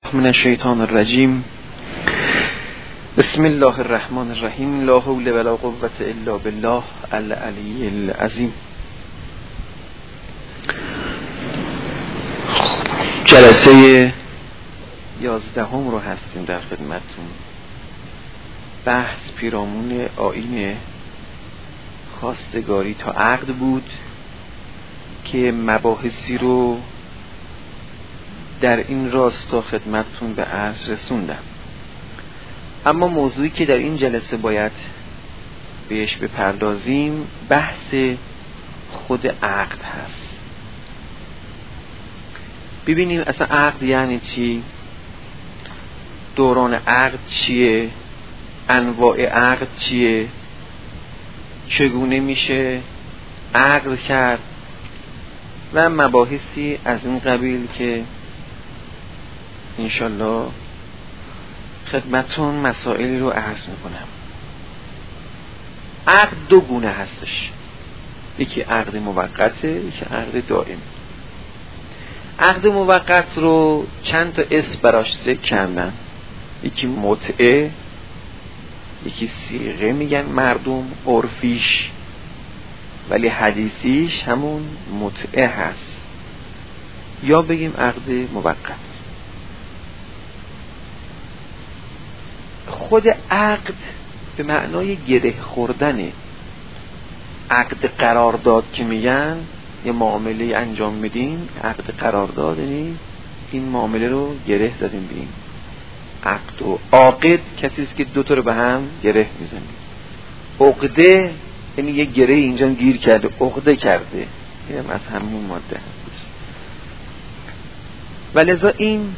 من الشیطان الرجیم. بسم الله الرحمن الرحیم. لا حول ولا قوة الا بالله العلی العظیم. جلسه 11 رو هستیم در خدمتتون. بحث پیرامون آیین خواستگاری تا عقد بود که مباحثی رو در این راستا خدمتتون به عرض رسوندم. اما موضوعی که در این جلسه باید بهش بپردازیم بحث خود عقد هست. ببینیم اصلا عقد یعنی چی، دوران عقد چیه، انواع عقد چیه، چگونه میشه عقد کرد و مباحثی از این قبیل که انشالله خدمتون مسائلی رو عرض میکنم. عقد دو گونه هستش، یکی عقد موقته، یکی عقد دائم. عقد موقت رو چند تا اسم براش ذکر کردن، یکی متعه، یکی صیغه میگن مردم عرفیش، ولی حدیثیش همون متعه هست، یا بگیم عقد موقت. خود عقد به معنای گره خوردنه. عقد قرارداد که میگن یه معامله انجام میدیم، عقد قرارداد یعنی این معامله رو گره زدیم بیم. عقد و عاقد کسی است که دوتا رو به هم گره میزنه. عقده یعنی یه گره اینجا گیر کرده، عقده کرده، این هم از همون ماده هست. ولذا این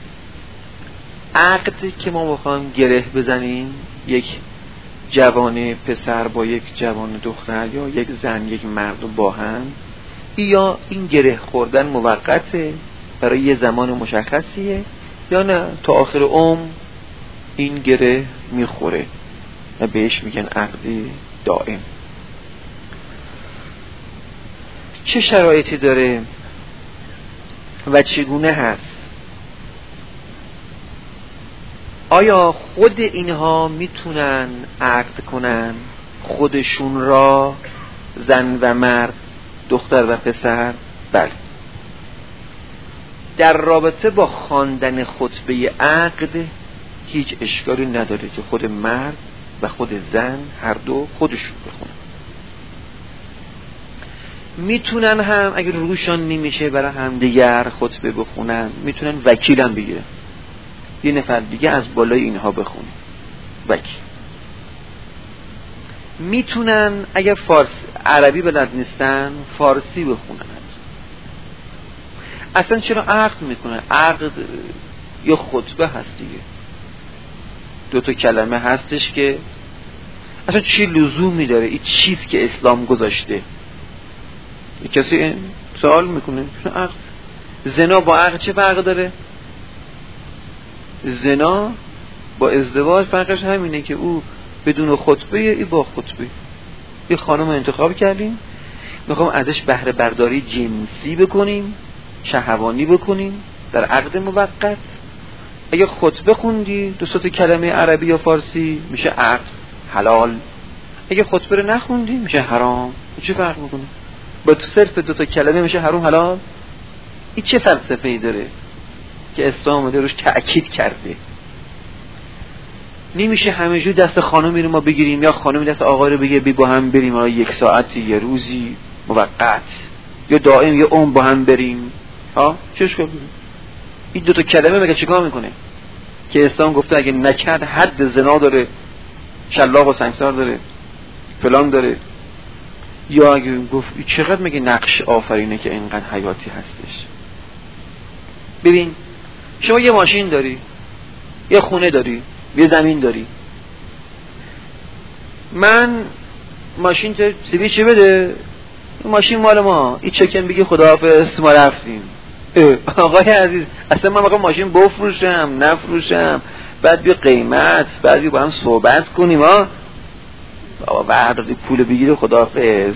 عقد که ما بخوایم گره بزنیم، یک جوان پسر با یک جوان دختر یا یک زن یک مرد با هم، یا این گره خوردن موقته برای یه زمان مشخصیه، یا نه تا آخر عمر این گره میخوره و بهش میگن عقد دائم. چه شرایطی داره و چگونه هست؟ آیا خود اینها میتونن عقد کنن خودشون را، زن و مرد، دختر و پسر؟ بله. در رابطه با خواندن خطبه عقد هیچ اشکالی نداره که خود مرد و خود زن هر دو خودشون بخونن. میتونن هم اگر روشان نمیشه برای هم دیگر خطبه بخونن، میتونن وکیل هم بگیرن، یه نفر دیگه از بالای اینها بخونه، وکیل. میتونن اگر عربی بلد نیستن فارسی بخونن. اصلا چرا عقد میکنن؟ عقد یا خطبه هست دیگه، دو تا کلمه هستش که اصلا چی لزومی داره؟ این چیز که اسلام گذاشته. کسی سوال میکنه عقد، زنا با عقد چه فرق داره؟ زنا با ازدواج فرقش همینه که او بدون خطبه، ای با خطبه. یه خانم انتخاب کردیم، میخوام ازش بهره برداری جنسی بکنیم، شهوانی بکنیم در عقد موقت. اگه خطبه خوندی دو تا کلمه عربی یا فارسی میشه عقد حلال، اگه خطبه رو نخوندی میشه حرام. چه فرق میکنه؟ با صرف دو تا کلمه میشه حرام حلال؟ این چه فلسفه‌ای داره که اسلام اومده روش تأکید کرده؟ نمیشه همه دست خانمی رو ما بگیریم یا خانمی دست آقای رو بگیره با هم بریم حالا یک ساعتی، یه روزی موقت، یا دائم، یا عمر با هم بریم. چه اشکال داره؟ این دو تا کلمه مگه چیکار میکنه؟ که اسلام گفته اگه نکرد حد زنا داره، شلاق و سنگسار داره، فلان داره. یا اگه گفت چقدر مگه نقش آفرینه که اینقدر حیاتی هستش. ببین شما یه ماشین داری، یه خونه داری، یه زمین داری. من ماشین تو سیبی چه بده؟ ماشین مال ما، این چکن بگی خداحافظ ما رفتیم. آقای عزیز اصلا من میخوام ماشین بفروشم نفروشم، بعد بیا قیمت، بعد بیا با هم صحبت کنیم. بابا بعد پول بگیره خداحافظ.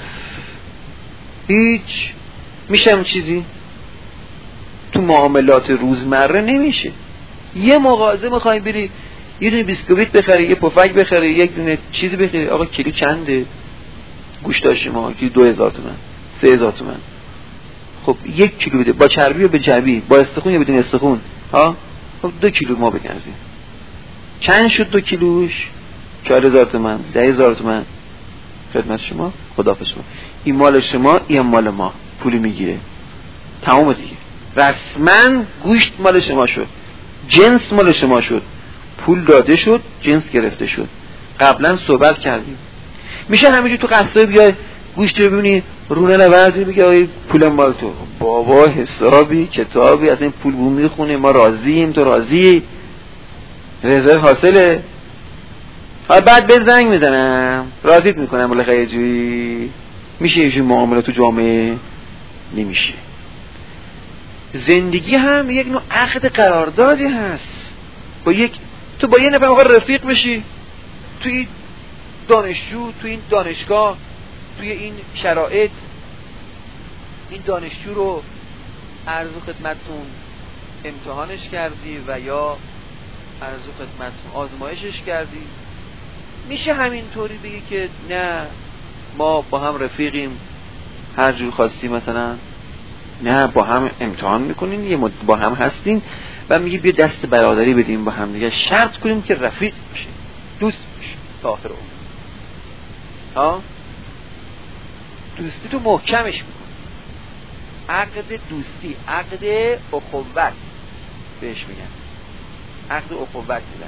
هیچ میشه هم چیزی تو معاملات روزمره نمیشه. یه مغازه میخوای بری یه دونه بیسکویت بخری، یه پفک بخری، یک دونه چیزی بخری، آقا کیلو چنده؟ گوشت ما کیلو 2000 تومان 3000 تومان. خب 1 کیلو بده با چربی و به جبی، با استخون یا بدون استخون، ها خب 2 کیلو ما بگنزیم. چند شد 2 کیلوش؟ 4000 تومان 10000 تومان. خدمت شما، خداحافظ شما. این مال شما، این مال ما، پولی میگیره، تمام دیگه. رسما گوشت مال شما شد، جنس مال شما شد، پول داده شد، جنس گرفته شد. قبلا صحبت کردیم. میشه همینجور تو قصه بیای گوشت رو ببینی رونه نوردی بگه آی پولم مال تو. بابا حسابی کتابی از این پول بوم میخونه، ما راضییم، تو راضی، رضا حاصله. بعد به زنگ میزنم راضیت میکنم بالاخره یه جوری. میشه اینجور معامله تو جامعه؟ نمیشه. زندگی هم یک نوع عقد قراردادی هست. تو با یه نفر موقع رفیق بشی، توی دانشجو، توی این دانشگاه، توی این شرایط، این دانشجو رو عرض خدمتتون امتحانش کردی و یا عرض خدمتتون آزمایشش کردی، میشه همینطوری بگی که نه ما با هم رفیقیم هر جور خواستی، مثلا نه با هم امتحان میکنین، یه مدت با هم هستین و میگی بیا دست برادری بدیم با هم دیگه، شرط کنیم که رفیق باشیم، دوست باشیم تا آخر عمر. ها دوستی تو محکمش میکنی، عقد دوستی، عقد اخوت بهش میگن، عقد اخوت میگن.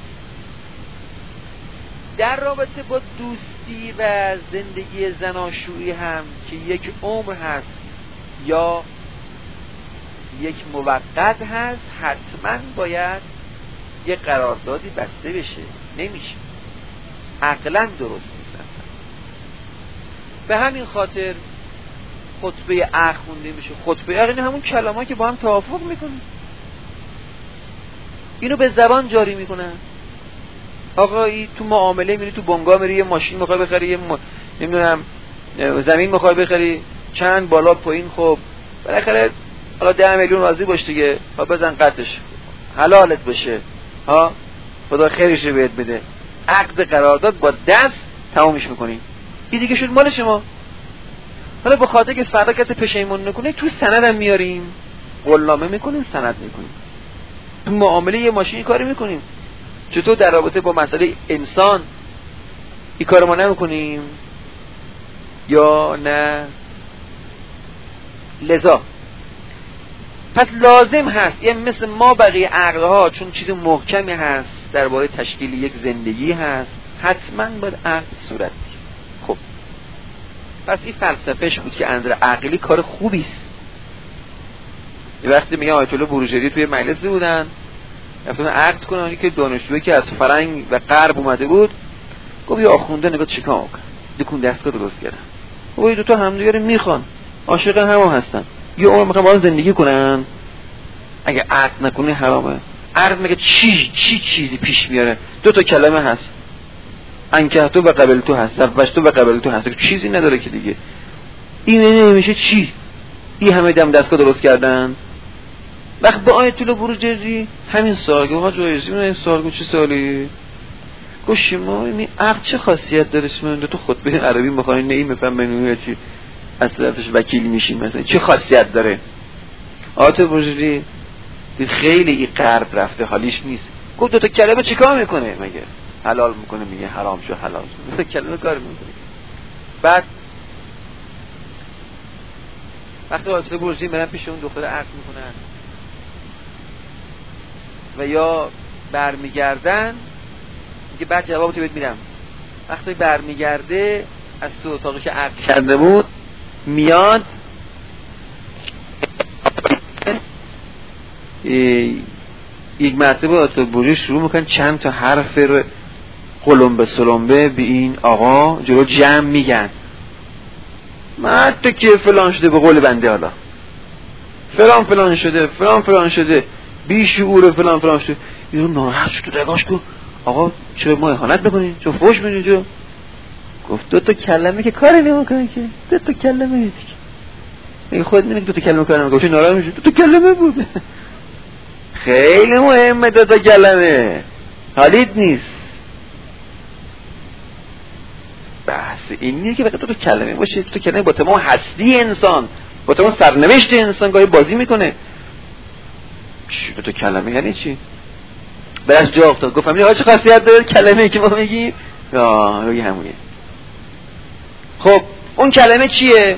در رابطه با دوستی و زندگی زناشویی هم که یک عمر هست یا یک موقت هست، حتما باید یک قراردادی بسته بشه. نمیشه، عقلا درست نیست. به همین خاطر خطبه عقد خونده میشه. خطبه عقد همون کلمه‌ای که با هم توافق میکنن، اینو به زبان جاری میکنن. آقا ای تو معامله میری، تو بنگاه میری یه ماشین میخوای بخری، یه نمیدونم زمین میخوای بخری، چند بالا پایین، خب بالاخره حالا 10 میلیون راضی باش دیگه، ها بزن قطعش حلالت بشه، ها خدا خیرش بهت بده. عقد قرارداد با دست تمامش میکنی، این دیگه شد مال شما. حالا به خاطر که فردا کسی پشیمون نکنه تو سندم میاریم، قولنامه میکنیم، سند میکنیم. تو معامله یه ماشین کاری میکنیم، چطور در رابطه با مسئله انسان این کار ما نمیکنیم یا نه؟ لذا پس لازم هست، یعنی مثل ما بقیه عقدها، چون چیز محکمی هست درباره تشکیل یک زندگی هست، حتما باید عقد صورت بگیره. خب پس این فلسفهش بود که اندر عقلی کار خوبی است. یه وقتی میگم آیت الله بروجردی توی مجلسی بودن، رفتن عقد کنن که دانشجویی که از فرنگ و غرب اومده بود، گفت یه آخونده نگاه چیکار میکنه، دکون دستگاه درست کردن. گفت این دوتا همدیگه رو میخوان، عاشق هم هستن، یه عمر میخوان با هم زندگی کنن، اگه عقد نکنی حرامه. عقد میگه چیزی پیش میاره، دو تا کلمه هست، انکحتو و قبلتو هست، زوجتو و قبلتو هست، چیزی نداره که دیگه. این نمیشه چی؟ این همه دم دستگاه درست کردن. وقت به آیت الله بروجردی همین سوال گفت، آقا جایزی من این سوال گفت چه سوالی؟ گفت شما این عقد چه خاصیت داره؟ شما تو خطبه عربی میخواین نه این میفهمن چی از طرفش وکیل میشین، مثلا چه خاصیت داره؟ آیت الله بروجردی خیلی این غرب رفته حالیش نیست. گفت دو تا کلمه چیکار میکنه؟ مگه حلال میکنه میگه حرام شو، حلال شو، دو تا کلمه کار میکنه. بعد وقتی آیت الله بروجردی میرن پیش اون دختر عقد میکنن و یا برمیگردن، میگه بعد جوابتو بهت میدم. وقتی برمیگرده از تو اتاقی که عقد کرده بود میاد، یک مرتبه آیت بروجردی شروع میکنن چند تا حرف رو قلمبه سلمبه به این آقا جلو جمع میگن. مرد که فلان شده، به قول بنده حالا فلان شده، فلان شده، بیشعور فلان شده. اینو ناراحت شد، تو دگاش کو آقا چرا ما اهانت میکنین، چرا فوش میدین؟ جو گفت دو تا کلمه که کاری نمیکنه، که دو تا کلمه دیگه. اگه خود نمیگه دو تا کلمه کار نمیکنه چه ناراحت میشه؟ دو تا کلمه بود. خیلی مهمه دو تا کلمه، حالیت نیست. بحث این نیست که فقط دو تا کلمه باشه. دو تا کلمه با تمام هستی انسان، با تمام سرنوشت انسان گاهی بازی میکنه. دو تا کلمه یعنی چی؟ برش جا افتاد گفتم یه چه خاصیت داره کلمه که ما میگیم؟ روی همونه. خب اون کلمه چیه؟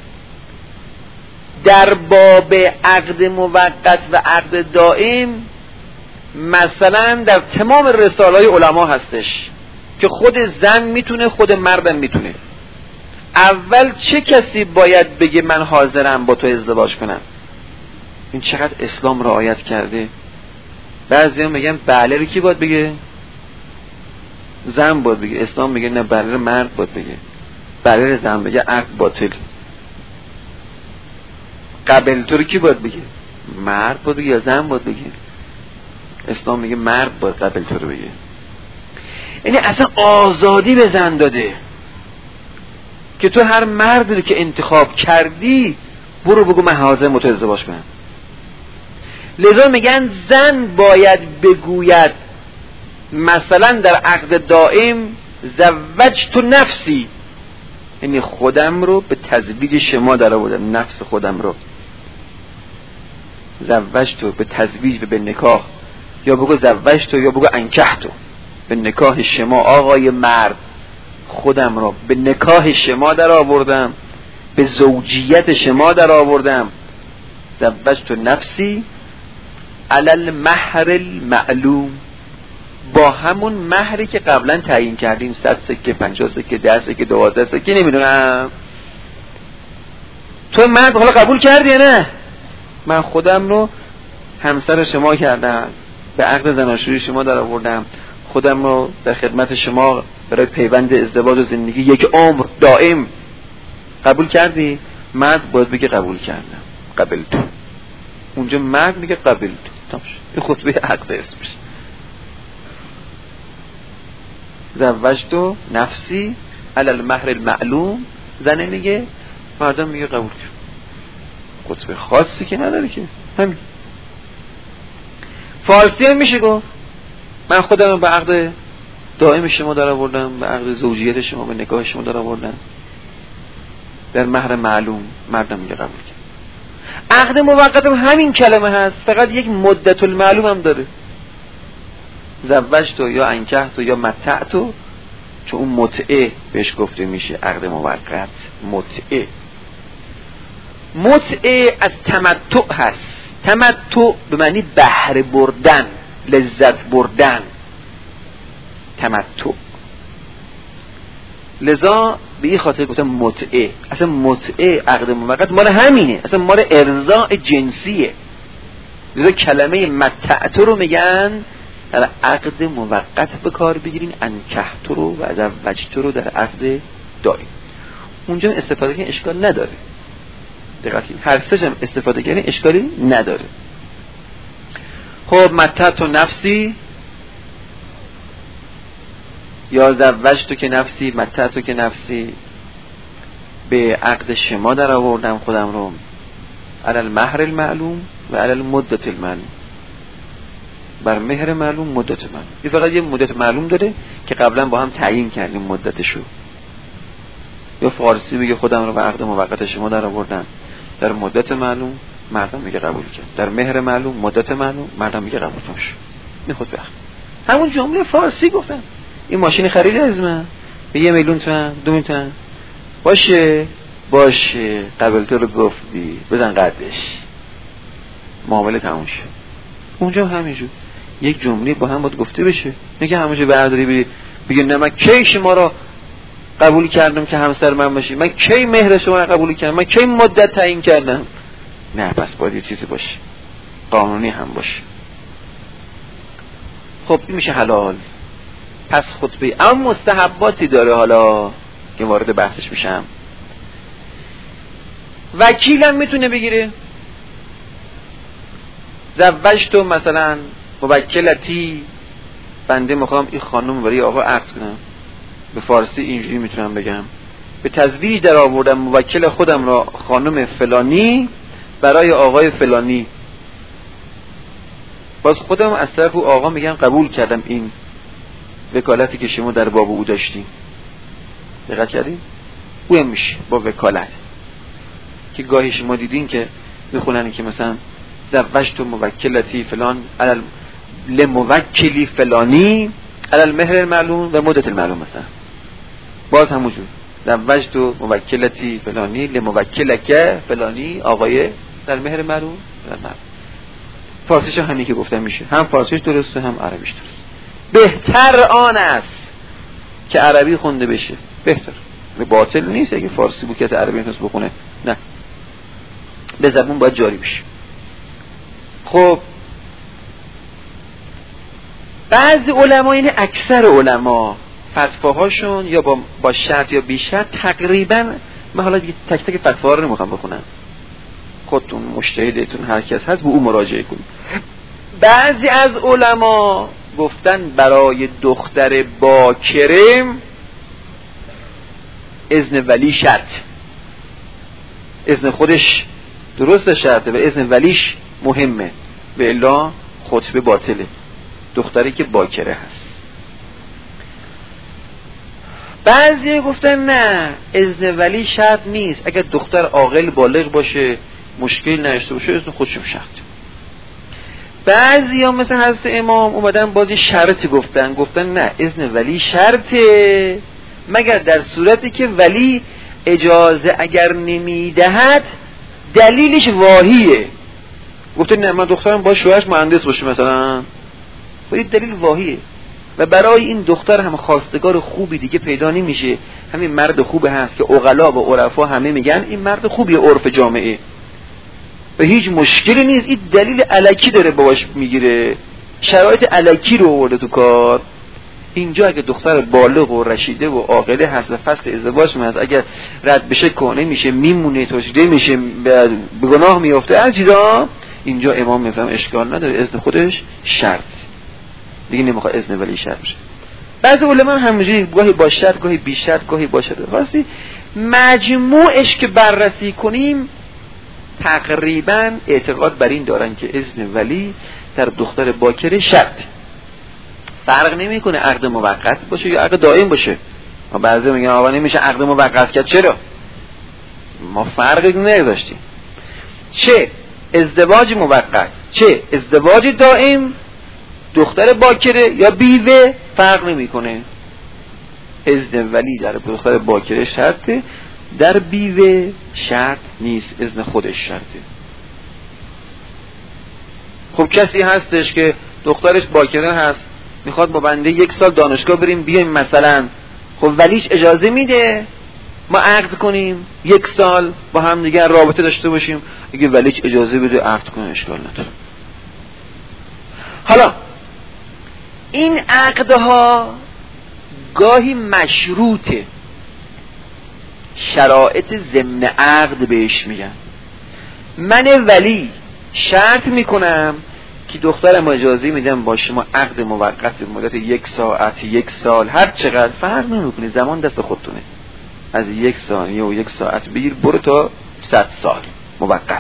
در باب عقد موقت و عقد دائم مثلا در تمام رساله‌های علما هستش که خود زن میتونه، خود مردم میتونه. اول چه کسی باید بگه من حاضرم با تو ازدواج کنم؟ این چقدر اسلام رعایت کرده. بعضی هم میگن بله رو کی باید بگه؟ زن باید بگه. اسلام میگه نه، بله رو مرد باید بگه. بله رو زن بگه عقد باطل. قبل تو رو کی باید بگه؟ مرد باید بگه یا زن باید بگه؟ اسلام میگه مرد باید قبل تو رو بگه. یعنی اصلا آزادی به زن داده که تو هر مردی که انتخاب کردی برو بگو من حاضرم با تو ازدواج کنم. لذا میگن زن باید بگوید مثلا در عقد دائم زوجت نفسی، یعنی خودم رو به تزویج شما در آوردم، نفس خودم رو زوجت به تزویج و به نکاح، یا بگو زوجت یا بگو انکحت به نکاح شما آقای مرد، خودم رو به نکاح شما در آوردم، به زوجیت شما در آوردم. زوجت نفسی علی المهر المعلوم، با همون مهری که قبلا تعیین کردیم، 100 سکه، 50 سکه، 10 سکه، 12 سکه، نمیدونم. تو مرد حالا قبول کردی یا نه؟ من خودم رو همسر شما کردم، به عقد زناشویی شما در آوردم، خودم رو در خدمت شما برای پیوند ازدواج و زندگی یک عمر دائم. قبول کردی؟ مرد باید بگه قبول کردم، قبل تو. اونجا مرد میگه قبل تو. این خطبه عقد اسمش. زوجت نفسی علی المهر المعلوم، زنه میگه، مردم میگه قبول کرد. خطبه خاصی که نداره که، همین. فارسی هم میشه گفت من خودم رو به عقد دائم شما در آوردم، به عقد زوجیت شما، به نکاح شما در آوردم در مهر معلوم. مردم میگه قبول کرد. عقد موقت هم همین کلمه هست، فقط یک مدت المعلوم هم داره. زوجت یا انکحت یا متعت، چون اون متعه بهش گفته میشه عقد موقت. متعه از تمتع هست. تمتع به معنی بهره بردن، لذت بردن، تمتع. لذا به این خاطر گفتم متعه. اصلا متعه عقد موقت مال همینه، اصلا مال ارضاء جنسیه. لذا کلمه متعت رو میگن در عقد موقت به کار بگیرین، انکحت رو و زوجت رو در عقد دائم. اونجا استفاده کردن اشکال نداره. دقیقاً هر سه‌ش هم استفاده کردن اشکالی نداره. خب متعت و نفسی یا زوجت که نفسی، متعت که نفسی، به عقد شما در آوردم خودم رو علی المهر المعلوم و علی المدت المعلوم، بر مهر معلوم، مدت معلوم. این فقط یه مدت معلوم داره که قبلا با هم تعیین کردیم مدتشو. یا فارسی بگه خودم رو به عقد موقت شما در آوردم در مدت معلوم، مردم میگه قبول کرد. در مهر معلوم، مدت معلوم، مردم میگه قبول نشد. این خود بخ همون جمله فارسی گفتن. این ماشین خرید از من به 1 میلیون تومان، 2 میلیون تومان، باشه قبل تو رو گفتی بزن قدش، معامله تموم شد. اونجا همینجور یک جمله با هم باید گفته بشه، نه که همونجا برداری بگی نه من کی شما را قبول کردم که همسر من باشی، من کی مهر شما را قبول کردم، من کی مدت تعیین کردم. نه، پس باید یه چیزی باشه، قانونی هم باشه. خب این میشه حلال. پس خطبه اما مستحباتی داره حالا که وارد بحثش میشم. وکیلم میتونه بگیره. زوجت مثلا موکلتی، بنده میخوام این خانم برای آقا عقد کنم. به فارسی اینجوری میتونم بگم به تزویج در آوردم موکل خودم را خانم فلانی برای آقای فلانی. باز خودم از طرف او آقا میگم قبول کردم این وکالتی که شما در باب او داشتین. دقت کردین؟ او هم میشه با وکالت که گاهی شما دیدین که میخونن که مثلا زوجت موکلتی فلان علل لموکلی فلانی علل مهر المعلوم و مدت المعلوم، مثلا باز همونجور زوجت موکلتی فلانی لموکلک فلانی آقای در مهر معلوم در معلوم. فارسیش همین که گفتم میشه، هم فارسیش درسته هم عربیش درست. بهتر آن است که عربی خونده بشه، بهتر. به باطل نیست اگه فارسی بود کسی عربی نتونست بخونه، نه، به زبون باید جاری بشه. خب بعضی علما، یعنی اکثر علما، فتواهاشون یا با شرط یا بی شرط تقریبا، من حالا دیگه تک تک فتوا رو نمیخوام بخونم، خودتون مجتهدتون هر کس هست به او مراجعه کنید. بعضی از علما گفتن برای دختر باکره اذن ولی شرط، اذن خودش درست شرطه و اذن ولیش مهمه، و الا خطبه باطله، دختری که باکره هست. بعضی گفتن نه، اذن ولی شرط نیست، اگر دختر عاقل بالغ باشه مشکل نداشته باشه اذن خودش شرط. بعضی ها مثل حضرت امام اومدن بازی شرطی گفتن نه، اذن ولی شرطه مگر در صورتی که ولی اجازه اگر نمیدهد دلیلش واهیه. گفته نه، من دخترم باید شوهرش مهندس باشه مثلا، باید دلیل واهیه و برای این دختر هم خواستگار خوبی دیگه پیدا نمیشه، همین مرد خوبه هست که عقلا و عرفا همه میگن این مرد خوبیه عرف جامعه و هیچ مشکلی نیست، این دلیل الکی داره باباش میگیره، شرایط الکی رو آورده تو کار. اینجا اگه دختر بالغ و رشیده و عاقله هست و فصل ازدواج هست، اگر رد بشه کهنه میشه، میمونه، توشیده میشه، به گناه میفته، از چیزا، اینجا امام میفهم اشکال نداره، اذن خودش شرط دیگه، نمیخواد اذن ولی شرط بشه. بعضی علما همینجوری گاهی با شرط گاهی بی شرط گاهی با شرط، واسه مجموعش که بررسی کنیم تقریبا اعتقاد بر این دارن که اذن ولی در دختر باکره شرط، فرق نمیکنه عقد موقت باشه یا عقد دائم باشه. ما بعضی میگن آقا نمیشه عقد موقت کرد، چرا؟ ما فرقی نذاشتیم، چه ازدواج موقت چه ازدواج دائم، دختر باکره یا بیوه فرق نمیکنه، اذن ولی در دختر باکره شرطه، در بیوه شرط نیست، اذن خودش شرطه. خب کسی هستش که دخترش باکره هست میخواد با بنده 1 سال دانشگاه بریم بیایم مثلا، خب ولیش اجازه میده ما عقد کنیم 1 سال با هم دیگه رابطه داشته باشیم؟ اگه ولیش اجازه بده عقد کنه اشکال نداره. حالا این عقدها گاهی مشروطه، شرایط ضمن عقد بهش میگن. من ولی شرط میکنم که دخترم اجازه میدم با شما عقد موقت مدت 1 ساعت 1 سال هر چقدر فرق نمیکنه، زمان دست خودتونه، از 1 ثانیه و 1 ساعت بگیر برو تا 100 سال موقت،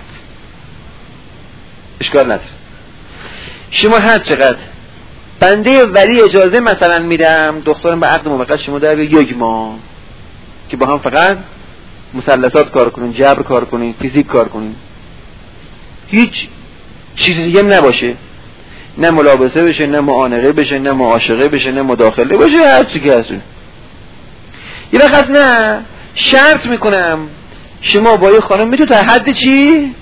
اشکال نداره. شما هر چقدر بنده ولی اجازه مثلا میدم دخترم به عقد موقت شما در 1 ماه که با هم فقط مثلثات کار کنین، جبر کار کنین، فیزیک کار کنین، هیچ چیز دیگه نباشه، نه ملابسه بشه، نه معانقه بشه، نه معاشقه بشه، نه مداخله بشه، هر چی که هست. یه وقت نه شرط میکنم شما با یه خانم میتونید تا حد چی؟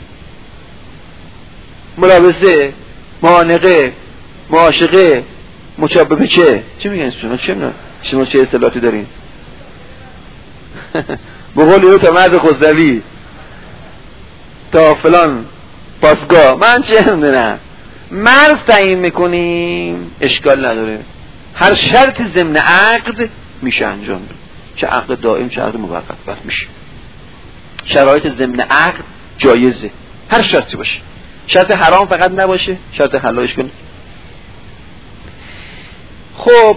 ملابسه، معانقه، معاشقه، مچابه چه میگن شما چه اصطلاحاتی دارین؟ به قول او تا مرز خسروی تا فلان پاسگاه، من چه میدونم، مرز تعیین میکنیم، اشکال نداره، هر شرط ضمن عقد میشه انجام، چه عقد دائم چه عقد موقت وقت میشه. شرایط ضمن عقد جایزه، هر شرطی باشه، شرط حرام فقط نباشه، شرط حلالش کن. خب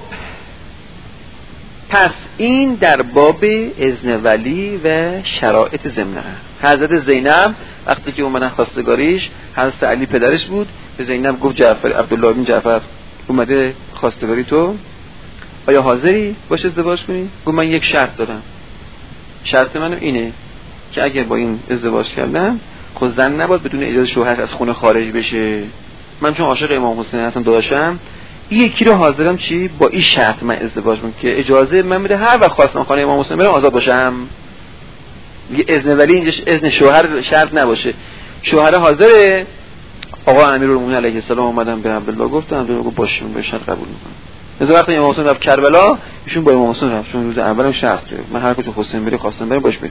پس این در باب اذن ولی و شرایط ضمن عقد. حضرت زینب وقتی که اومدن خواستگاریش، حضرت علی پدرش بود، به زینب گفت جعفر، عبدالله بن جعفر اومده خواستگاری تو، آیا حاضری باش ازدواج کنی؟ گفت من یک شرط دارم، شرط منم اینه که اگه با این ازدواج کردم خود زن نباید بدون اجازه شوهر از خونه خارج بشه. من چون عاشق امام حسین هستم داداشم، این یکی رو حاضرم چی با این شرط من ازدواج کنم که اجازه من بده هر وقت خواستم خانه امام حسین برم آزاد باشم. یه اذن ولی اینجاش اذن شوهر شرط نباشه. شوهر حاضره. آقا امیرالمومنین علیه السلام اومدن به عبدالله گفتن، عبدالله گفت باشه به شرط قبول میکنم. مثلا وقتی امام حسین رفت کربلا ایشون با امام حسین رفت، چون روز اولم شرط کرد من هر کجا حسین بری خواستم برم باش بریم.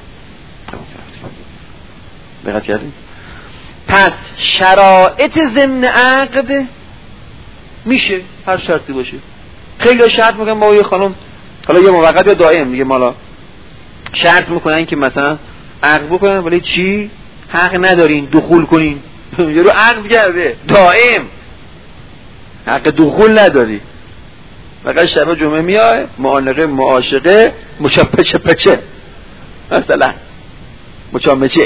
دقت کردین؟ پس شرایط ضمن عقد میشه هر شرطی باشه. خیلی شرط میگن با یه خانم، حالا یه موقت یا دائم دیگه، مالا شرط میکنن که مثلا عقد بکنن ولی چی حق ندارین دخول کنین. یه رو عقد کرده دائم حق دخول نداری، فقط شب جمعه میای معانقه معاشقه مچپچه پچه مثلا مچامچه،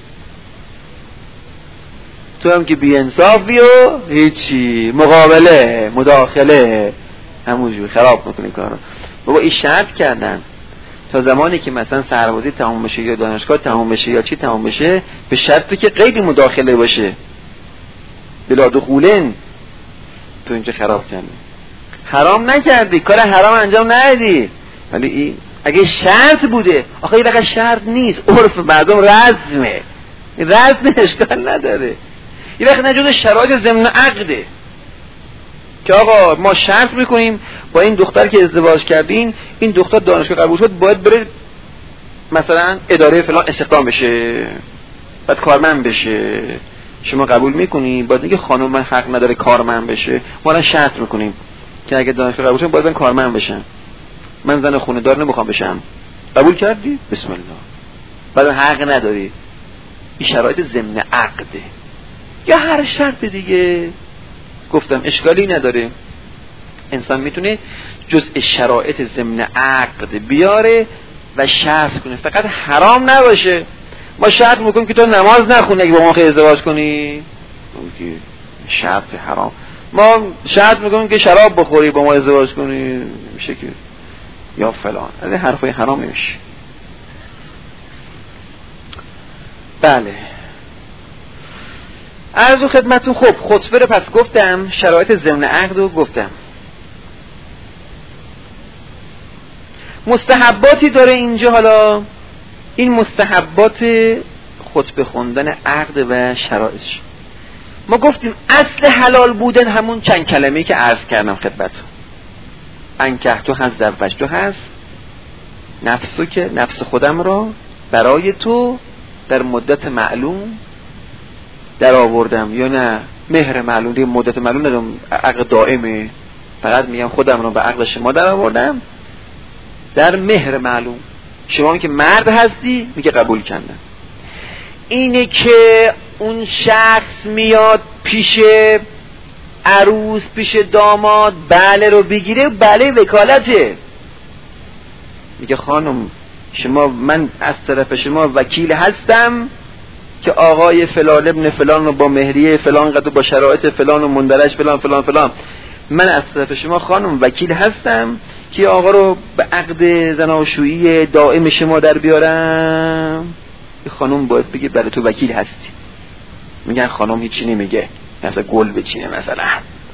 تو هم که بی انصافی و هیچی مقابله مداخله همونجور خراب میکنی کارو. بابا این شرط کردن تا زمانی که مثلا سربازی تمام بشه یا دانشگاه تمام بشه یا چی تمام بشه، به شرطی که قید مداخله باشه بلا دخولن. تو اینجا خراب کردی، حرام نکردی، کار حرام انجام ندادی، ولی این اگه شرط بوده، آخه این فقط شرط نیست، عرف مردم رسمه، رسم اشکال نداره. این وقت نجوز شرایط ضمن عقده که آقا ما شرط میکنیم با این دختر که ازدواج کردین، این دختر دانشگاه قبول شد باید بره مثلا اداره فلان استخدام بشه، باید کارمند بشه. شما قبول میکنی؟ باید دیگه خانم من حق نداره کارمند بشه. ما الان شرط میکنیم که اگه دانشگاه قبول شد باید من کارمند بشم، من زن خونه دار نمیخوام بشم. قبول کردی؟ بسم الله. بعد حق نداری. این شرایط ضمن عقده یا هر شرط دیگه. گفتم اشکالی نداره، انسان میتونه جزء شرایط ضمن عقد بیاره و شرط کنه، فقط حرام نباشه. ما شرط میکنیم که تو نماز نخونی اگه با ما ازدواج کنی، شرط حرام. ما شرط میکنیم که شراب بخوری با ما ازدواج کنی، میشه که یا فلان، از این حرفای حرام نمیشه. بله عرض خدمتون. خب خطبه رو پس گفتم، شرایط ضمن عقد رو گفتم. مستحباتی داره اینجا. حالا این مستحبات خطبه خوندن عقد و شرایطش، ما گفتیم اصل حلال بودن همون چند کلمه‌ای که عرض کردم خدمتتون. انکحتو هست، زوجتو هست، نفسو که نفس خودم را برای تو در مدت معلوم در آوردم، یا نه مهر معلوم دیگه، مدت معلوم ندارم، عقد دائمه، فقط میگم خودم رو به عقد شما در آوردم در مهر معلوم. شما هم که مرد هستی میگه قبول کردم. اینه که اون شخص میاد پیش عروس پیش داماد بله رو بگیره، بله وکالته، میگه خانم شما من از طرف شما وکیل هستم که آقای فلان ابن فلان رو با مهریه فلان قدر با شرایط فلان و مندرج فلان فلان فلان، من از طرف شما خانم وکیل هستم که آقا رو به عقد زناشویی دائم شما در بیارم. خانم باید بگه بله تو وکیل هستی. میگن خانم هیچی نمیگه، مثلا گل بچینه مثلا،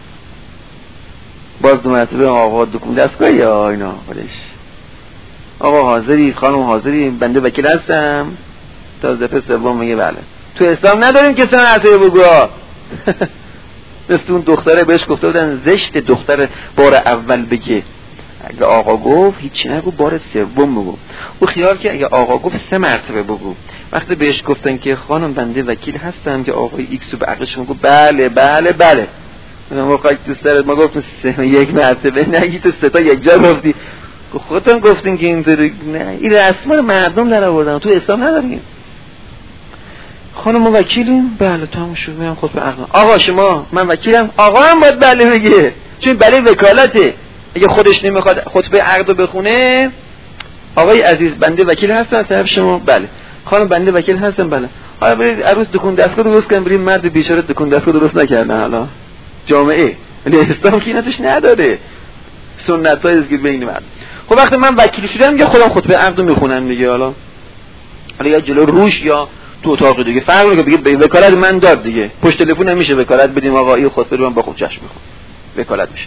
باز دو مرتبه آقا دکون دستگاه یا اینا خودش، آقا حاضری خانم حاضری بنده وکیل هستم. تا دفعه سوم میگه بله. تو اسلام نداریم که سن عطیه بگو. مثل اون دختره بهش گفته بودن زشت دختر بار اول بگه، اگه آقا گفت هیچی نگو، بار سوم بگو. او خیال که اگه آقا گفت 3 مرتبه بگو. وقتی بهش گفتن که خانم بنده وکیل هستم که آقای ایکس رو به عقد شما گفت بله بله بله، ما خواهی دوست دارد ما گفتیم 1 مرتبه نگی، تو 3 تا یک جا گفتی، خودتون گفتین که اینطوری نه، این رسما رو مردم در آوردن، تو اسلام نداریم. خانم ما وکیلیم؟ بله تمام شد، میام خود به عقد. آقا شما من وکیلم؟ آقا هم باید بله بگه، چون بله وکالته. اگه خودش نمیخواد خطبه عقد رو بخونه، آقای عزیز بنده وکیل هستم طرف شما، بله. خانم بنده وکیل هستم، بله. حالا برید عروس دکون دستگاه درست کنن، برید مرد بیچاره دکون دستگاه درست نکردن. حالا جامعه ولی اسلام که ایناتش نداره، سنت‌های است که بین مرد. خب وقتی من وکیل شدم یا خودم خطبه عقد میخونم دیگه، حالا یا جلو روش یا تو اتاق دیگه، فرق نمیکنه. بگه وکالت من داد دیگه، پشت تلفن هم میشه وکالت بدیم آقا این خطبه رو من با خود چشم میخونم، وکالت میشه.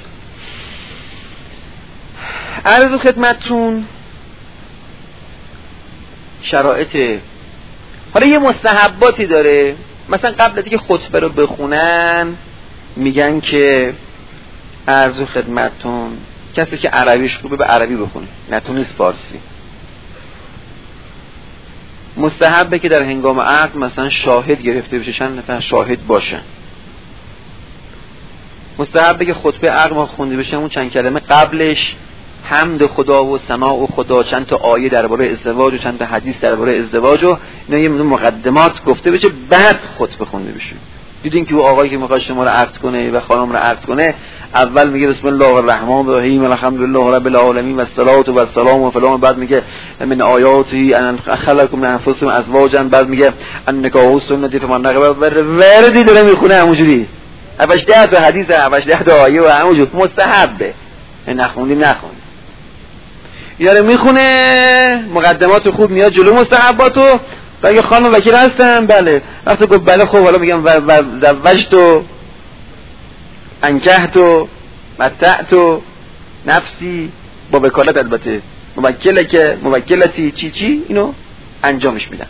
عرض خدمتتون شرایط، حالا یه مستحباتی داره. مثلا قبل از اینکه خطبه رو بخونن میگن که عرض خدمتتون کسی که عربیش خوبه به عربی بخونه، نتونست فارسی. مستحبه که در هنگام عقد مثلا شاهد گرفته بشه، چند نفر شاهد باشن. مستحبه که خطبه عقد ما خونده بشه اون چند کلمه قبلش حمد خدا و ثنا و خدا، چند تا آیه درباره ازدواج و چند تا حدیث درباره ازدواج و اینا یه مقدمات گفته بشه، بعد خطبه خونده بشه. دیدین که او آقایی که میخواد شما رو عقد کنه و خانم رو عقد کنه اول میگه بسم الله الرحمن الرحیم الحمدلله رب العالمین و الصلاه و السلام و فلان، بعد میگه من آیاتی ان خلقکم من انفسکم ازواجا، بعد میگه ان نکاح سنتی فمن رغب وردی داره میخونه همونجوری، اولش 10 تا حدیث، اولش 10 تا آیه و همونجوری مستحبه. نخوندیم یاره میخونه مقدمات خوب، میاد جلو مستحباتو. بگه خانم وکیل هستن؟ بله. وقتی گفت بله خب حالا میگم زوجتو انکحتو متعتو نفسی، با وکالت البته، موکلتی چی اینو انجامش میدن.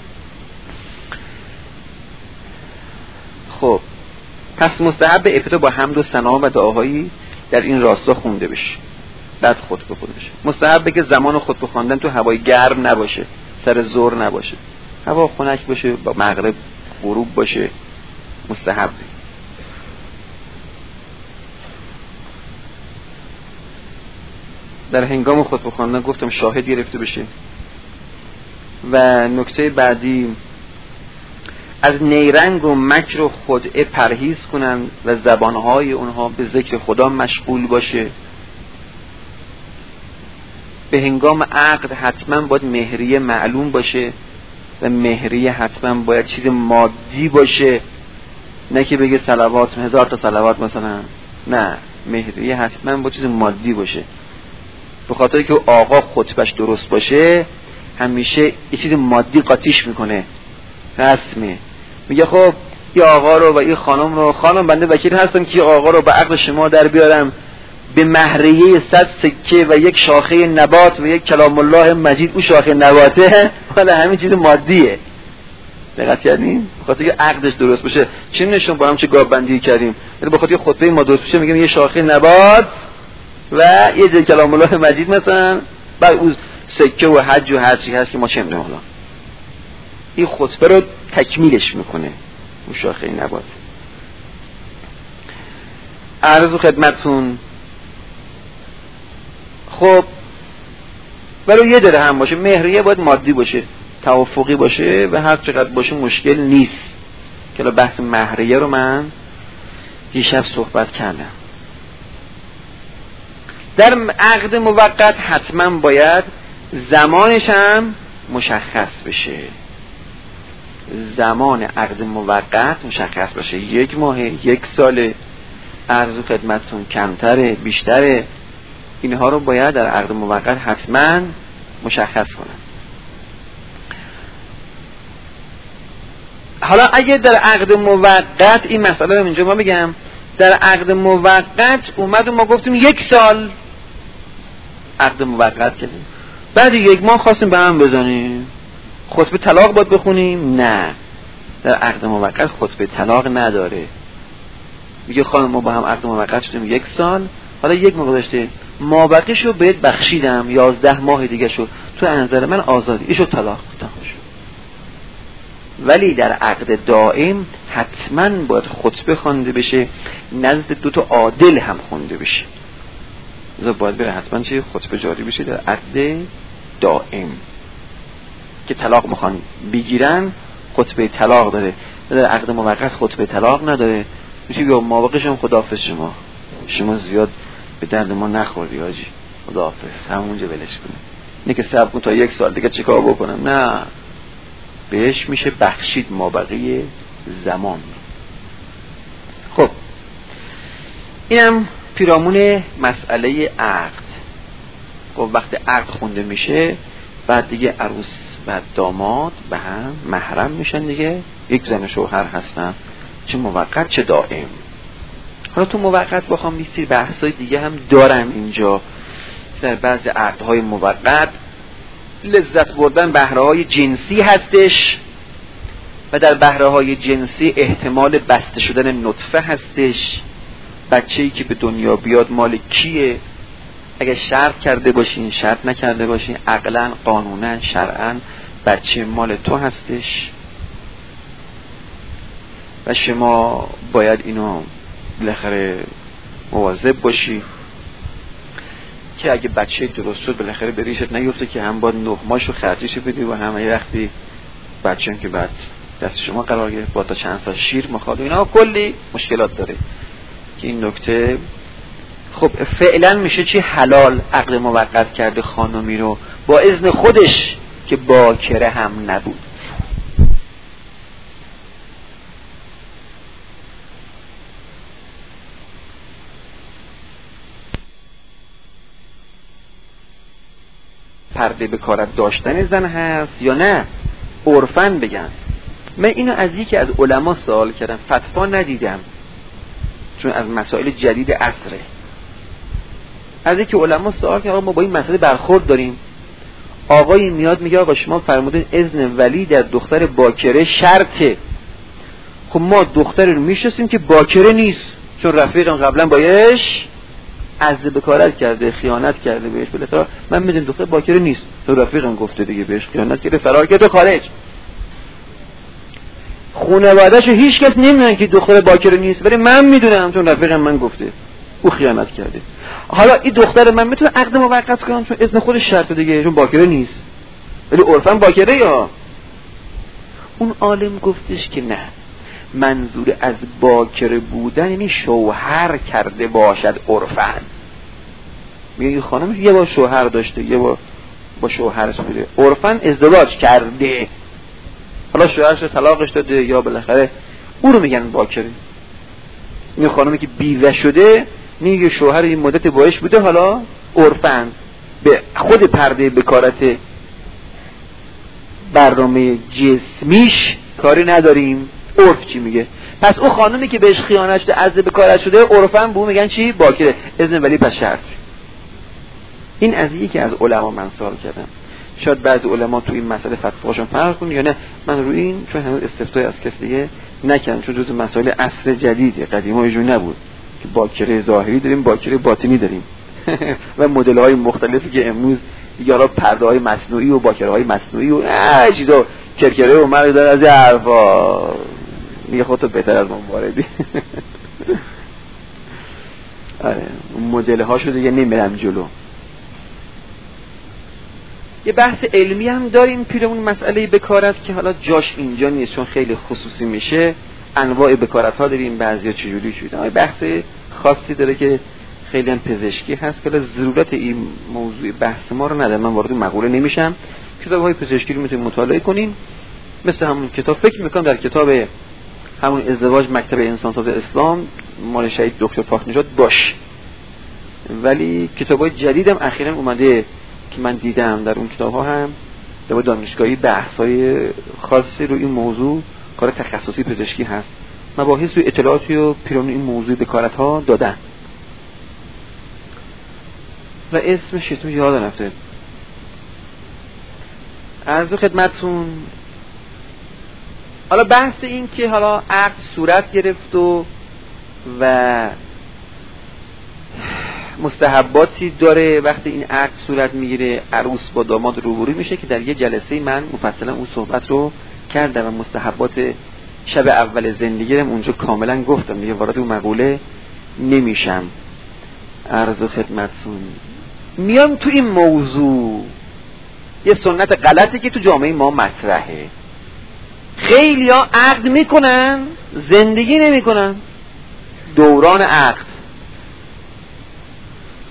خب پس مستحب ابتدا با حمد و ثنا و دعاهایی در این راستا خونده بشه، بعد خطبه خونده بشه. مستحبه که زمان خطبه خواندن تو هوای گرم نباشه، سر ظهر نباشه، هوا خنک باشه، با مغرب غروب باشه، مستحبه. در هنگام خطبه خواندن گفتم شاهد گرفته بشه. و نکته بعدی از نیرنگ و مکر و خدعه پرهیز کنن و زبانهای اونها به ذکر خدا مشغول باشه. به هنگام عقد حتما باید مهریه معلوم باشه و مهریه حتما باید چیز مادی باشه، نه که بگه صلوات 1000 تا صلوات مثلا، نه، مهریه حتما باید چیز مادی باشه. به خاطر که آقا خطبش درست باشه همیشه یه چیز مادی قاطیش میکنه، رسمه. میگه خب این آقا رو و این خانم رو، خانم بنده وکیل هستم که آقا رو به عقد شما در بیارم به مهریه 100 سکه و یک شاخه نبات و یک کلام الله مجید. اون شاخه نباته حالا همین چیز مادیه، دقت کردین؟ بخاطر که عقدش درست باشه. چه نشون با هم چه گاب بندی کردیم، ولی بخاطر خطبه ما درست بشه میگم یه شاخه نبات و یه جای کلام الله مجید مثلا، بعد اون سکه و حج و هر چی هست که ما چه میدونم حالا این خطبه رو تکمیلش میکنه اون شاخه نبات. عرض خدمتتون خب برای یه درهم باشه، مهریه باید مادی باشه، توافقی باشه و هر چقدر باشه مشکل نیست. که بحث مهریه رو من دیشب صحبت کردم. در عقد موقت حتما باید زمانش هم مشخص بشه. زمان عقد موقت مشخص باشه، 1 ماه، 1 ساله، عرض خدمتتون کمتره بیشتره، اینها رو باید در عقد موقت حتما مشخص کنن. حالا اگه در عقد موقت این مسئله رو اینجا ما بگم، در عقد موقت اومد و ما گفتیم 1 سال عقد موقت کردیم، بعد 1 ماه خواستیم به هم بزنیم، خطبه طلاق باید بخونیم؟ نه، در عقد موقت خطبه طلاق نداره. میگه خانم ما با هم عقد موقت شدیم 1 سال، حالا 1 ماه گذشته، مابقیشو بهت بخشیدم، 11 ماه دیگه شو، تو انظر من آزادی، ایشو طلاق بدم. ولی در عقد دائم حتما باید خطبه خوانده بشه، نزد 2 تا عادل هم خونده بشه. باید بره حتما چه خطبه جاری بشه در عقد دائم که طلاق میخوان بگیرن، خطبه طلاق داره. در عقد موقت خطبه طلاق نداره، میشه بگم مابقیش هم خداحافظ، شما زیاد به درد ما نخوردی حاجی، خداحافظ، همونجا ولش کنه. نه که صبر کن تا 1 سال دیگه چیکار بکنم، نه، بهش میشه بخشید مابقی زمان. خب اینم پیرامون مسئله عقد. خب وقتی عقد خونده میشه بعد دیگه عروس و داماد به هم محرم میشن دیگه، یک زن و شوهر هستن، چه موقت چه دائم. حالا تو موقت بخوام یه بحثای دیگه هم دارم اینجا. در بعضی عقدهای موقت لذت بردن بهره‌های جنسی هستش و در بهره‌های جنسی احتمال بسته شدن نطفه هستش. بچه‌ای که به دنیا بیاد مال کیه؟ اگه شرط کرده باشین شرط نکرده باشین، عقلاً قانوناً شرعاً بچه مال تو هستش و شما باید اینو بالاخره مواظب باشی که اگه بچه درست شد بالاخره به ریشت نیفته که هم باید 9 ماهشو خرجیشو بدی و هم یه وقتی بچه هم که بعد دست شما قرار گرفت با تا چند سال شیر مخواد و اینا کلی مشکلات داره که این نکته. خب فعلا میشه چی؟ حلال عقد موقت کرده خانمی رو با اذن خودش که باکره هم نبود. پرده بکارت داشتن زن هست یا نه عرفاً بگن. من اینو از یکی از علما سوال کردم، فتوا ندیدم چون از مسائل جدید عصره. از یکی علما سوال کردم ما با این مسئله برخورد داریم. آقایی میاد میگه آقا شما فرمودین اذن ولی در دختر باکره شرطه. خب ما دختر رو میشناسیم که باکره نیست چون رفیقم قبلا بایش عزل بکارت کرده، خیانت کرده بهش، بالاخره من میدونم دختر باکره نیست تو رفیقم گفته دیگه بهش خیانت کرده، فرار کرده خارج. خانواده‌شو هیچ کس نمیدونه که دختر باکره نیست ولی من میدونم چون رفیقم من گفته او خیانت کرده. حالا این دختر من میتونه عقد موقت کنم چون اذن خودش شرط دیگه چون باکره نیست ولی عرفاً باکره. یا اون عالم گفتش که نه، منظور از باکره بودن یعنی شوهر کرده باشد عرفاً. میگه این خانم یه بار شوهر داشته یه بار با شوهرش بوده، عرفاً ازدواج کرده، حالا شوهرش رو طلاقش داده یا بالاخره او رو میگن باکره. این خانمی که بیوه شده میگه شوهر این مدت باش بوده، حالا عرفاً به خود پرده بکارت برنامه جسمیش کاری نداریم. عرف چی میگه؟ پس اون خانمی که بهش خیانت شده عزل بکارت شده عرفاً به اون میگن چی؟ باکره، اذن ولی پس شرط. این از یکی از علما من سوال کردم. شاید بعضی علما تو این مسئله فتواشون فرق کنه یا نه، من روی این چون هنوز استفتای از کسی دیگه نکردم چون جزو مسائل عصر جدیده، قدیما اینجوری نبود که باکره ظاهری داریم باکره باطنی داریم و مدل‌های مختلفی که امروز دیگه پرده‌های مصنوعی و باکره‌های مصنوعی و چیزا کرکره و مرد داره از این حرفا میگه خودتو بهتر از من واردی. آره مدل‌هاشو دیگه نمیرم جلو. یه بحث علمی هم داریم پیرامون مسئله بکارت که حالا جاش اینجا نیست چون خیلی خصوصی میشه. انواع بکارت ها داریم، بعضیا چجوری شده، بحث خاصی داره که خیلی هم پزشکی هست که ضرورت این موضوع بحث ما رو نداره. من وارد مقوله نمیشم. کتاب‌های پزشکی رو میتونید مطالعه کنین، مثل همون کتاب فکر میکنم در کتاب همون ازدواج مکتب انسانساز اسلام مال شهید دکتر پاک‌نژاد باش. ولی کتاب‌های جدیدم اخیراً اومده که من دیدم در اون کتاب‌ها هم در دانشگاهی بحث‌های خاصی رو این موضوع کار تخصصی پزشکی هست، مباحث و اطلاعاتی و پیرامون این موضوع بکارت‌ها دادن و اسمش تو یاد رفته. عرض خدمتتون حالا بحث این که حالا عقد صورت گرفت و مستحباتی داره وقتی این عقد صورت میگیره، عروس با داماد روبرو میشه که در یه جلسه من مفصلا اون صحبت رو کردم و مستحبات شب اول زندگی رو اونجا کاملا گفتم دیگه، وارد اون مقوله نمیشم. عرض خدمتتون میام تو این موضوع یه سنت غلطی که تو جامعه ما مطرحه. خیلی ها عقد میکنن زندگی نمیکنن. دوران عقد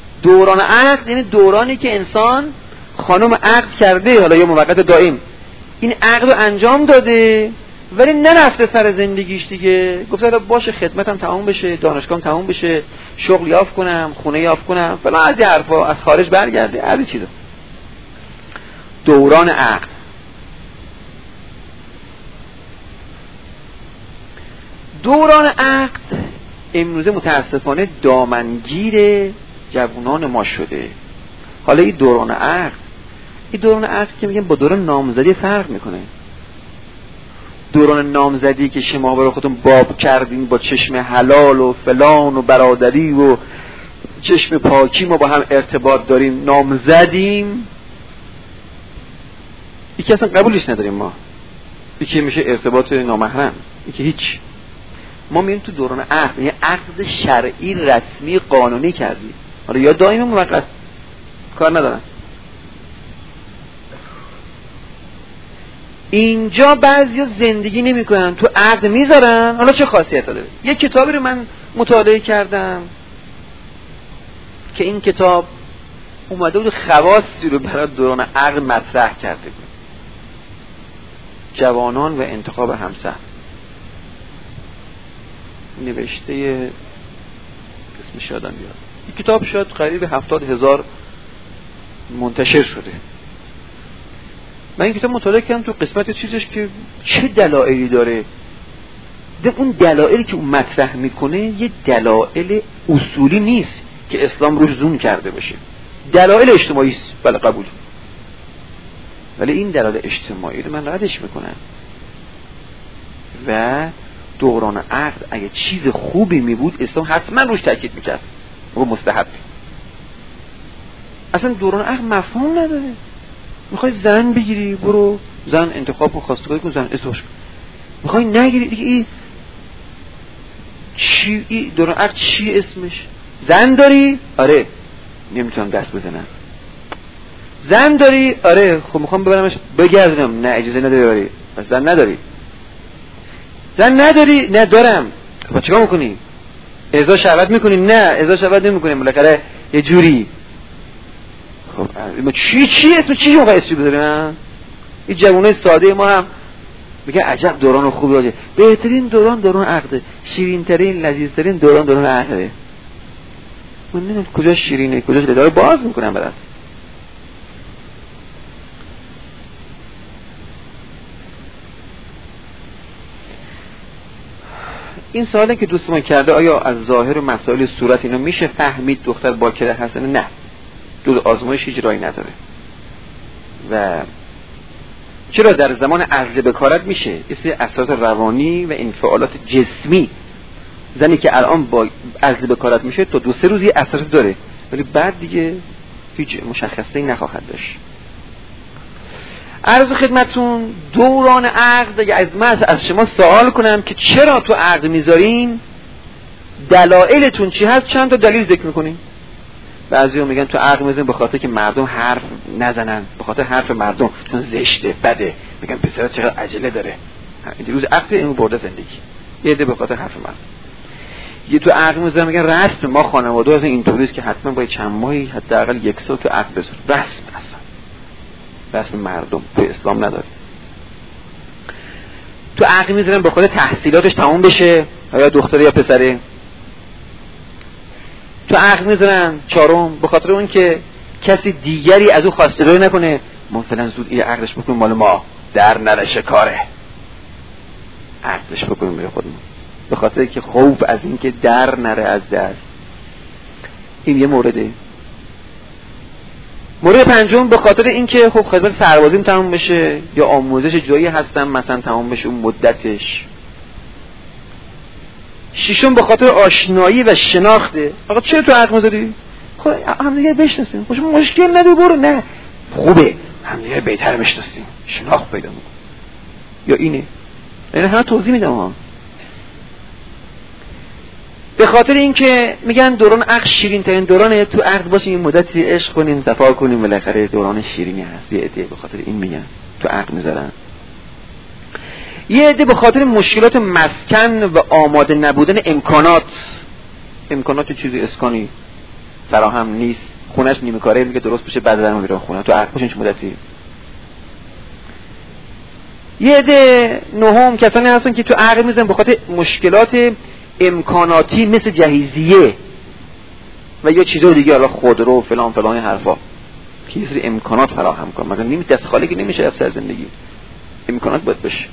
یعنی دورانی که انسان خانم عقد کرده، حالا یا موقت دائم این عقد رو انجام داده ولی نرفته سر زندگیش دیگه. گفت حالا باشه خدمتم تمام بشه، دانشگاهم تمام بشه، شغل یافت کنم، خونه یافت کنم، فلان از این حرفا، از خارج برگرده، از این چیزا. دوران عقد. دوران عقد امروزه متاسفانه دامنگیر جوانان ما شده. حالا این دوران عقد که میگن با دوران نامزدی فرق میکنه. دوران نامزدی که شما برای خودتون باب کردین با چشم حلال و فلان و برادری و چشم پاکی ما با هم ارتباط داریم، نامزدیم، یکی اصلا قبولش نداریم ما، یکی میشه ارتباط نامحرم، یکی هیچ. ما میریم تو دوران عقد، یعنی عقد شرعی رسمی قانونی کردیم. حالا یا دائم موقت کار ندارن. اینجا بعضیا زندگی نمیکنن، تو عقد میذارن. حالا چه خاصیت داره؟ یک کتابی رو من مطالعه کردم که این کتاب اومده بود خواصی رو برای دوران عقد مطرح کرده بود. جوانان و انتخاب همسر، نوشته اسمش یادم بیاد. این کتاب شد قریب 70,000 منتشر شده. من این کتاب مطالعه کردم، تو قسمت چیزش که چه دلایلی داره. اون دلایلی که اون مطرح میکنه یه دلایل اصولی نیست که اسلام روش زوم کرده باشه. دلایل اجتماعی است، بله قبول، ولی این دلایل اجتماعی رو من ردش میکنم. و دوران عقد اگه چیز خوبی میبود اسلام حتما روش تاکید میکرد و مستحب. اصلا دوران عقد مفهوم نداره. میخوای زن بگیری برو زن انتخاب کن، خواستگاری کن، زن ازدواج کن. میخوای نگیری دیگه این دوران عقد چی اسمش؟ زن داری؟ آره نمیتونم دست بزنم. زن داری؟ آره خب میخوام ببرمش بگردونم. نه اجازه نداری ببری. پس زن نداری. زن نداری؟ نه دارم. خب چیکار میکنی؟ ازا شهوت میکنی؟ نه ازا شهوت نمیکنی، بالاخره یه جوری. خب چی اسم چی موقع اسمی بذاریم؟ این جوانای ساده ما هم میگه عجب دوران خوبی داره. بهترین دوران عقده، شیرین ترین لذیذ ترین دوران عقده. من نمیدونم کجا شیرینه کجاش داره باز میکنم برات. این سوالی که دوستمان کرده آیا از ظاهر و مسائل صورت اینا میشه فهمید دختر باکره هست؟ نه، جز آزمایش هیچ راهی نداره. و چرا در زمان عزل بکارت میشه یه سری اثرات روانی و انفعالات جسمی، زنی که الان با عزل بکارت میشه تا 2-3 روز یه اثرات داره ولی بعد دیگه هیچ مشخصه‌ای نخواهد داشت. عرض خدمتون دوران عقد، اگه از شما سوال کنم که چرا تو عقد میذارین، دلایلتون چی هست، چند تا دلیل ذکر میکنین. بعضیا میگن تو عقد میذارین به خاطر که مردم حرف نزنن، به خاطر حرف مردم، چون زشته بده، میگن پسر چقدر عجله داره، این روز عقد اینو برده زندگی. یه عده به خاطر حرف مردم. یه تو عقد میذارن میگن رسم ما خانواده از اینطوریست که حتما باید چند ماهی حداقل 1 سال تو عقد بذارن. رسم مردم تو اسلام نداره. تو عقد میذارن به خاطر تحصیلاتش تموم بشه، یا دختره یا پسره. تو عقد میذارن چهارم به خاطر اون که کسی دیگری از او خواستگاری نکنه، ما فعلا زود این عقدش بکنیم مال ما در نرشه کاره، عقدش بکنیم برای خودمون، به خاطر که خوف از این که در نره از دست. این یه مورده. مورد پنجم به خاطر اینکه خب خدمت سربازیم تموم بشه یا آموزش جایی هستم مثلا تموم بشه اون مدتش. ششم به خاطر آشنایی و شناخته. آقا چرا تو عقد میذاری؟ خب هم دیگه بشناسیم، خب مشکل نداره برو. نه خوبه هم دیگه بهتر بشناسیم، شناخت پیدا میکنیم. یا اینه، یعنی همه توضیح میدم ها. به خاطر اینکه میگن دوران عقد شیرین ترین دورانه، تو عقد باشیم این مدتی عشق کنیم صفا کنیم، بالاخره دوران شیرینی هست. یه عده به خاطر این میگن تو عقد میذارن. یه عده به خاطر مشکلات مسکن و آماده نبودن امکانات چیزی اسکانی فراهم نیست، خونش نیمه کاره میگه درست بشه بعد از اون میره خونه. تو عقد باشین چه مدتی. یه عده نهم کسانی هستن که تو عقد میزنن به خاطر مشکلات امکاناتی مثل جهیزیه و یا چیزای دیگه، حالا خودرو فلان فلان حرفا که یه سری امکانات فراهم کنه. مگر نمی دست خالی که نمیشه افسر زندگی، امکانات باید باشه.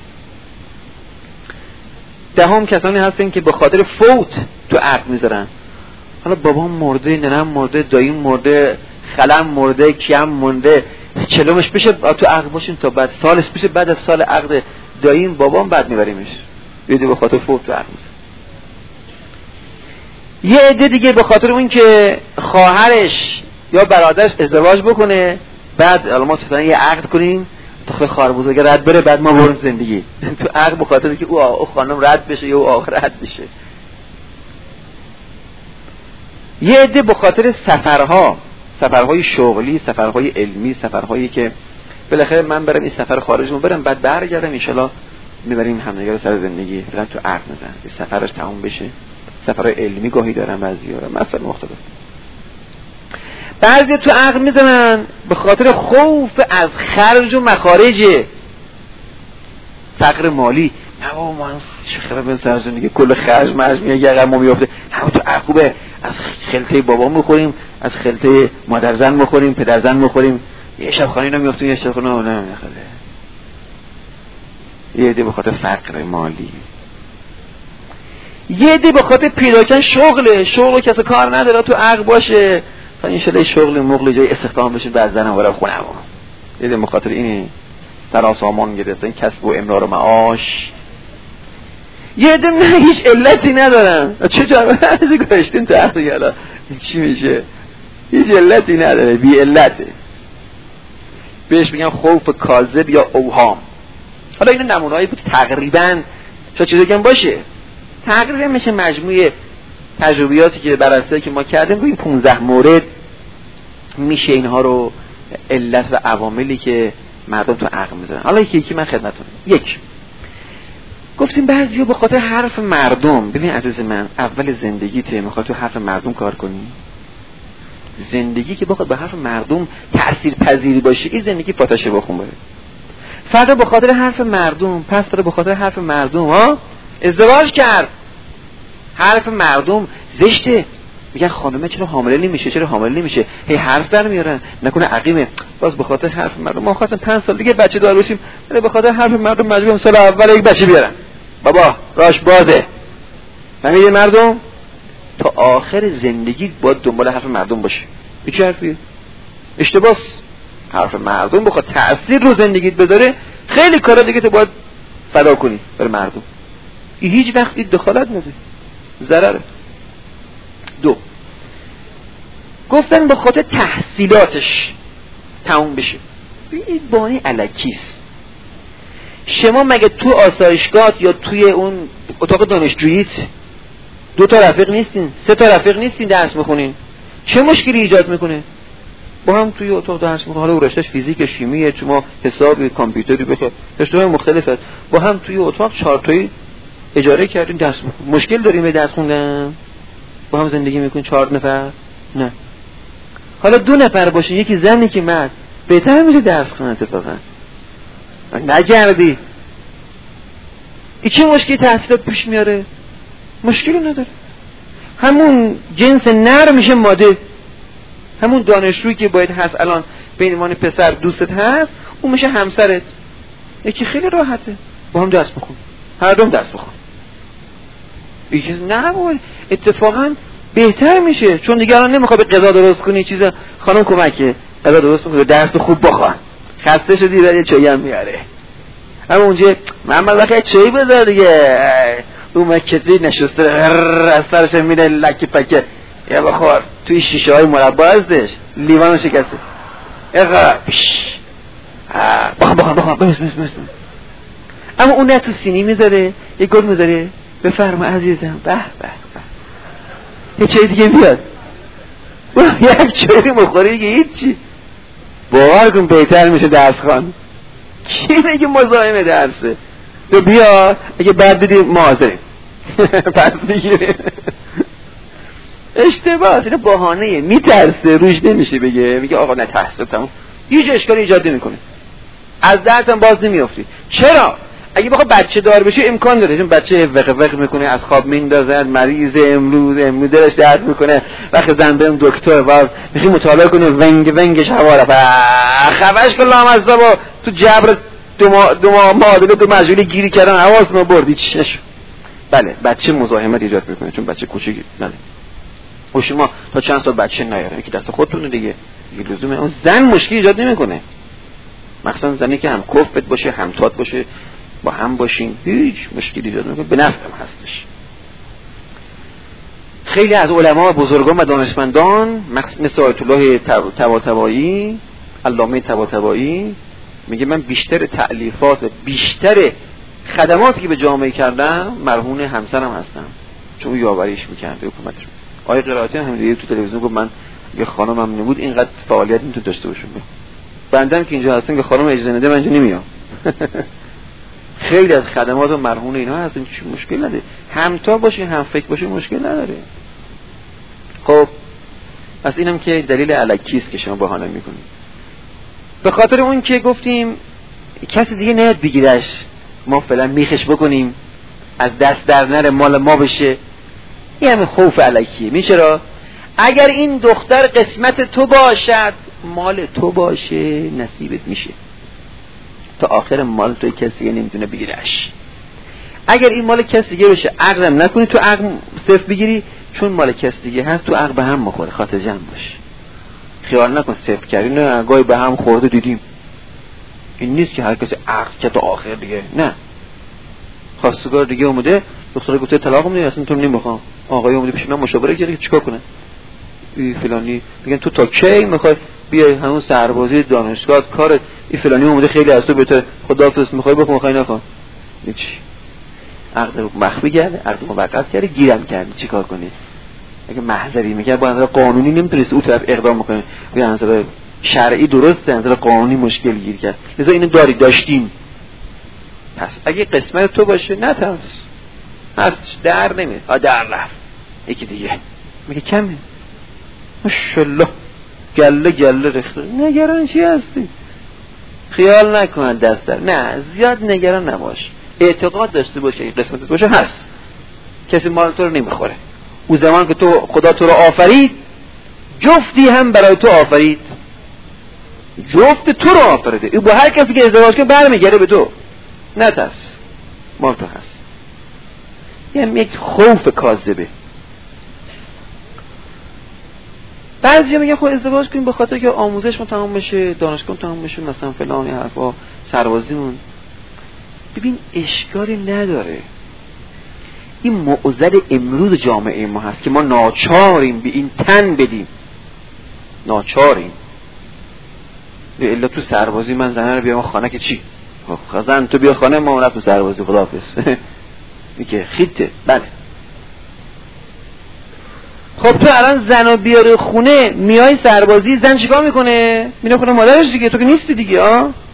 دهم کسانی هستن که به خاطر فوت تو عقد میذارن. حالا بابام مرده، ننم مرده، داییم مرده، خالم مرده، کیم مرده، چلومش بشه تو عقد باشیم تا بعد سالش بشه، بعد از سال عقد داییم بابام بعد میبریمش. یه عده به خاطر فوت تو عقد میذارن. یه عده دیگه به خاطر اون که خواهرش یا برادرش ازدواج بکنه، بعد حالا ما مثلا یه عقد کنیم تا خواهر بزرگ رد بره، بعد ما بریم زندگی تو عقد به خاطر که او خانم رد بشه یا او آقا رد بشه. یه عده به خاطر سفرهای شغلی، سفرهای علمی، سفرهایی که بالاخره من برم این سفر خارجمون برم بعد برگردم ان شاءالله میبریم همدیگه رو سر زندگی، برام تو عقد میزنن سفرش تموم بشه. سفرهای علمی گاهی دارن بعضی‌ها، مثلا مختلف. بعضی تو عقد میزنن به خاطر خوف از خرج و مخارج، فقر مالی. نه بابا ما چه خبر به سر زندگی کل خرج مرج میگه ما میافته، همون تو عقد خوبه از خلطه بابا میخوریم، از خلطه مادر زن میخوریم، پدر زن میخوریم، یه شب خانه اینا میافتیم، یه شب خانه نه نخله. یه عده به خاطر فقر مالی، یه عده به خاطر پیدا کردن شغل کسی کار نداره تو عقد باشه تا ان شاءالله شغل مغل جای استخدام بشه بعد زنم برام خونم. یه عده به خاطر این سرا سامان گرفتن، کسب و امرار معاش. یه عده نه هیچ علتی ندارن. چطور از گذاشتیم تو عقد حالا چی میشه؟ هیچ علتی نداره، بی علته. بهش میگن خوف کاذب یا اوهام. حالا اینا نمونه‌ای بود تقریبا چه چیزی که باشه. تقریبا میشه مجموعه تجربیاتی که بررسی که ما کردیم روی 15 مورد میشه اینها رو علت و عواملی که مردم تو عقد میذارن. حالا یکی من خدمتتون. یک، گفتیم بعضیا به خاطر حرف مردم. ببین عزیز من، اول زندگیته میخوای تو حرف مردم کار کنی؟ زندگی که بخواد به حرف مردم تأثیر پذیری باشه، این زندگی پاتاشه بخون بره. فردا به خاطر حرف مردم، پس فردا به خاطر حرف مردم ازدواج کرد. حرف مردم زشته، میگن خانمه چرا حامله نمیشه، هی حرف در میارن، نکنه عقیمه، باز به خاطر حرف مردم ما خواستم 5 سال دیگه بچه دار بشیم، ولی به خاطر حرف مردم مجبورم سال اول یک بچه بیارن. بابا راش بازه. فهمیدی مردم؟ تا آخر زندگی باید دنبال حرف مردم باشه. این چه حرفیه؟ اشتباس. حرف مردم بخواد تأثیر رو زندگیت بذاره، خیلی کارا دیگه تو باید فدا کنی برای مردم. این هیچ وقت دخالت نده، ضرره. 2، گفتن به خاطر تحصیلاتش تموم بشه. این بانی الکیست. شما مگه تو آسایشگاه یا توی اون اتاق دانشجوییت 2 تا رفیق نیستین، 3 تا رفیق نیستین درس میخونین؟ چه مشکلی ایجاد میکنه؟ با هم توی اتاق درس میخونین، حالا رشتهش فیزیک، شیمیه، شما حساب، کامپیوتری، بخواد رشته‌های مختلفه، با هم توی اتاق 4 تایی اجاره کردین درس میخونین. مشکل داریم به درس خوندن؟ با هم زندگی میکنین 4 نفر؟ نه. حالا 2 نفر باشین، یکی زن یکی مرد، بهتر میشه درس خوندن اتفاقا. نجردی این چه مشکلی تحصیلات پیش میاره؟ مشکلی نداره. همون جنس نر میشه ماده. همون دانشجویی که باید هست الان به عنوان پسر دوستت هست، اون میشه همسرت. یکی خیلی راحته، با هم درس بخون، هر دوم درس بخون. یکی نه باید اتفاقا بهتر میشه، چون دیگه الان نمیخواد به غذا درست کنی چیزا، خانم کمکه غذا درست کنه، درس خوب بخوان، خسته شدی برای چایی هم میاره. اما اونجا محمد بخیر چایی بذار دیگه، اون مکتری نشسته از سرش میره لکی پکه، یا بخور توی شیشه های مربا ازش لیوانو شکسته، اقا بخور بس. اما اون نه تو سینی میذاره، یک گل میذاره، بفرما عزیزم، به یه چایی دیگه بیاد، یک چایی مخوری که هیچی. باور کن بهتر میشه درس خوان. کی میگه مزاحم درسه؟ تو بیا، اگه بعد دیدی ما حاضریم پس بگیره. اشتباه، اینه بهانه‌ایه، میترسه، روش نمیشه بگه، میگه آقا نه تحصیل تموم، هیچ اشکالی ایجاد نمیکنه. از درس هم باز نمیافتی. چرا؟ اگه بخواد بچه دار بشه امکان داره، چون بچه وق میکنه، از خواب میندازه، مریض امروز دلش درد میکنه، وقت زن بریم دکتر باز میخوای مطالعه کنه ونگش هوا رفت خفش کن لامصب تو جبر دو ماه تو مجبوری گیری کردن حواس ما بردی چی نشو. بله بچه مزاحمت ایجاد میکنه چون بچه کوچیکی. بله و شما تا چند سال بچه نیاره که دست خودتونه دیگه لزومه. اون زن مشکلی ایجاد نمیکنه، مثلا زنی که هم کفت باشه هم تات باشه با هم باشین هیچ مشکلی ایجاد نمیکنه، به نفع هم هستش. خیلی از علما بزرگان و دانشمندان مثل آیت الله طباطبایی، علامه طباطبایی میگه من بیشتر تألیفات و بیشتر خدماتی که به جامعه کردم مرهون همسرم هستم، چون یاوریش میکرده حکومتش. آیه قرائتی هم دیگه تو تلویزیون گفت من یه خانمم نبود اینقدر فعالیت میتونه داشته باشه. بندم که اینجا هستن که خانم اجازه نده من اینجا نمیام. خیلی از خدمات و مرهون اینا هستن، چه مشکل نداره، همتا باشه هم فکر باشه مشکل نداره. خب پس اینم که دلیل الکیست که شما بهانه میکنید. به خاطر اون که گفتیم کسی دیگه نیاد بگیرش، ما فعلا میخش بکنیم از دست در نره مال ما بشه، این همه خوف الکیه. میچرا؟ اگر این دختر قسمت تو باشد مال تو باشه نصیبت میشه، تا آخر مال توی کسی نمیتونه بگیرش. اگر این مال کسی دیگه بشه عقلم نکنی تو عقل صرف بگیری، چون مال کسی دیگه هست تو عقل به هم مخوره، خاطر جمع باشه. خیال نکن صرف کردی، نه گاهی به هم خورده دیدیم. این نیست که هر کسی عقل که تا آخر دیگه، نه. خواستگار دیگه اومده دختر گفته طلاق میدی اصلا تو نمیخوام، آقای اومده پیش من مشاوره کرده چیکار کنه، این فلانی میگن تو تا کی میخوای بیای همون سربازی دانشگاه کارت، این فلانی اومده خیلی از تو بهتر، خداحافظ میخوای بکن میخوای نکن. هیچ عقد مخفی کرده، عقد موقت کرده، گیرم کرده، چیکار کنی؟ اگه محضری میگه با نظر قانونی نمیتونست اون طرف اقدام بکنه، به نظر شرعی درسته، نظر قانونی مشکل گیر کرد. لذا اینو داشتیم. پس اگه قسمت تو باشه نترس، هست در نمیاد، در رفت یکی دیگه میگه کمه ماشاءالله گله رخته، نگران چی هستی؟ خیال نکن دست در، نه زیاد نگران نباش، اعتقاد داشته باشه قسمت تو باشه هست، کسی مال تو رو نمیخوره. اون زمان که تو خدا تو رو آفرید جفتی هم برای تو آفرید، جفت تو رو آفریده، این با هر کسی که ازدواج کنه برمیگرده به تو، نترس مال تو هست. یعنی یک خوف کاذبه. بعضی میگن خب ازدواج کنیم به خاطر که آموزشمون تمام بشه، دانشگاه تمام بشه، مثلا فلان حرفا، سربازیمون. ببین اشکالی نداره، این معضل امروز جامعه ما هست که ما ناچاریم به این تن بدیم، ناچاریم. الا تو سربازی من زنه رو بیام خانه که چی؟ زن تو بیا خانه ما رفت تو سربازی خداحافظ. میگه خیته. بله خب تو الان زنو بیاره خونه میای سربازی، زن چیکار میکنه؟ میره خونه مادرش دیگه، تو که نیستی دیگه.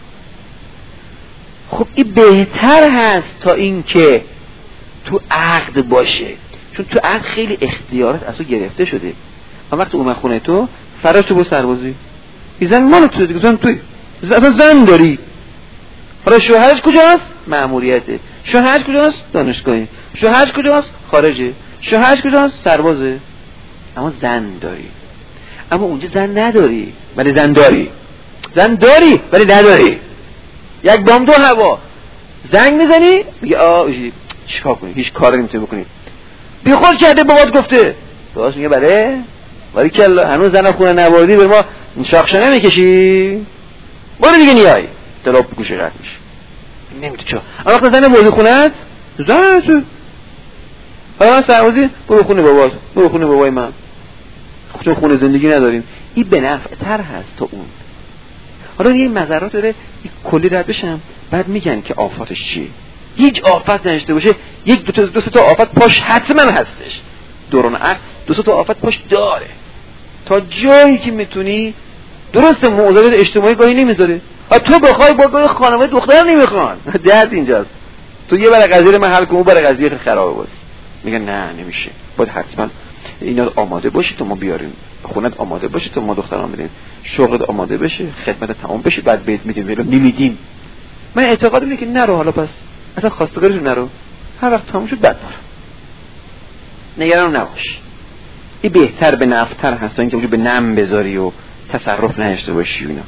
خب این بهتر هست تا این که تو عقد باشه، چون تو عقد خیلی اختیارات از تو گرفته شده. اما وقتی اومد خونه تو فراش تو با سربازی، این زن مال تو دیگه، زن توی زن داری. حالا شوهرش کجاست؟ مأموریته. شوهرش کجاست؟ دانشگاهی. شوهرش کجاست؟ خارجه. شوهرش کجاست؟ سربازه. اما زن داری. اما اونجا زن نداری ولی زن داری. زن داری ولی نداری. یک بام دو هوا. زنگ میزنی میگه چیکار کنی؟ هیچ کاری نمیتونی بکنی. بیخود کرده بابات گفته. باز میگه بله. ولی کلا هنوز زن خونه نواردی به ما شاخشه نمیکشی. برو دیگه نیای. طلاق گوشه رد میشه. نمیدونی چرا. اما وقتی زن بازی خونه‌ات زن تو. حالا سربازی برو خونه بابات. برو خونه بابای من. چون خونه زندگی نداریم. این به نفع تر هست تا اون. حالا یه مزرات داره کلی رد بشم بعد میگن که آفاتش چیه. هیچ آفت نداشته باشه، یک دو سه تا آفت پاش حتما هستش. دوران عقل دو سه تا آفت پاش داره. تا جایی که میتونی درست معضلات اجتماعی گاهی نمیذاره. تو بخوای با خانواده دختر نمیخوان. درد اینجاست. تو یه برای قضیه من حل کن، اون برای قضیه خرابه باز. میگن نه نمیشه. باید حتما اینا آماده باشی تو ما بیاریم. خونت آماده باشه تو ما دختران بدیم. شغلت آماده بشه، خدمت تمام بشه، بعد بهت میدیم. ولی نمیدیم. من اعتقاد اینه که نرو، حالا پس اصلا خواستگاریشون نرو، هر وقت تموم شد بعد برو، نگران نباش. این بهتر به نفع‌تر هست تا اینکه به نم بذاری و تصرف نداشته باشی. اینا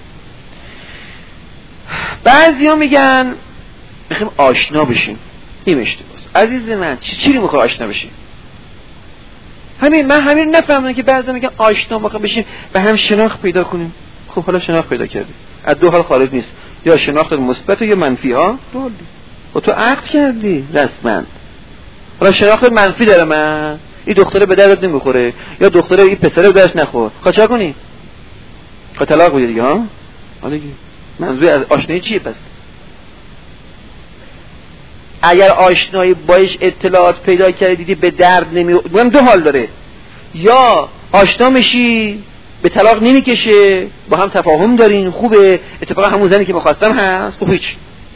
بعضیا میگن میخوایم آشنا بشیم. این اشتباهه عزیز من. چی میخوای آشنا بشیم؟ من همین نفهمیدم که بعضیا میگن آشنا میخوایم بشیم به هم شناخت پیدا کنیم. خب حالا شناخت پیدا کردی، از دو حال خارج نیست، یا شناخت مثبت یا منفی ها. و تو عقد کردی رسما، حالا شناخت منفی داره، من این دختره به دردت نمیخوره یا دختره این پسره به دردش نخور، خب چه کنی؟ خب طلاق بدی دیگه. ها حالا منظور از آشنایی چیه پس؟ اگر آشنایی باش اطلاعات پیدا کردی دیدی به درد نمیخوره، دو حال داره، یا آشنا میشی به طلاق نمیکشه، با هم تفاهم دارین، خوبه، اتفاقا همون زنی که می‌خواستم هست، خب هیچ.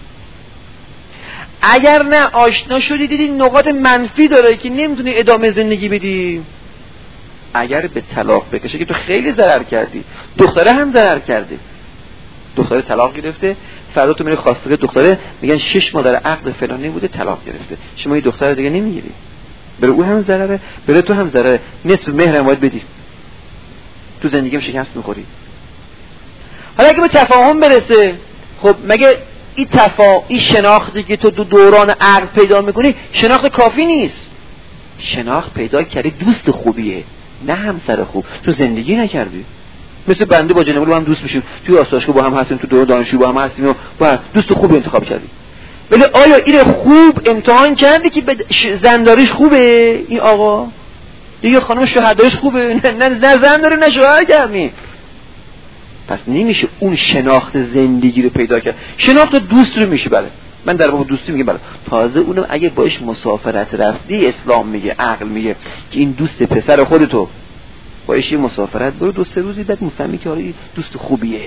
اگر نه آشنا شدی دیدی نقاط منفی داره که نمیتونی ادامه زندگی بدی، اگر به طلاق بکشه که تو خیلی ضرر کردی، دختره هم ضرر کرده، دختره طلاق گرفته، فردا تو میری خواستگار دختره میگن 6 ماه در عقد فلانی بوده طلاق گرفته، شما این دختره دیگه نمیگیری، بره او هم ضرره، بره تو هم ضرره، نصف مهر هم باید بدی، تو زندگیم شکست میخوری. حالا اگه به تفاهم برسه، خب مگه این شناختی که تو دوران عقد پیدا میکنی شناخت کافی نیست؟ شناخت پیدا کردی دوست خوبیه، نه همسر خوب. تو زندگی نکردی. مثل بنده با جناب با هم دوست میشیم، توی آسایشگاه با هم هستیم، تو دوران دانشجو با هم هستیم و با دوست خوب انتخاب کردی. ولی آیا این خوب امتحان کردی که زنداریش خوبه این آقا؟ دیگه خانم شوهرداریش خوبه؟ نه زنداری نه شوهر کردی. پس نمیشه اون شناخت زندگی رو پیدا کرد. شناخت دوست رو میشه. بله من در باب دوستی میگم، بله تازه اونم اگه باش مسافرت رفتی، اسلام میگه، عقل میگه که این دوست پسر خودتو باش یه مسافرت برو 2-3 روزی، بعد میفهمی که آره دوست خوبیه.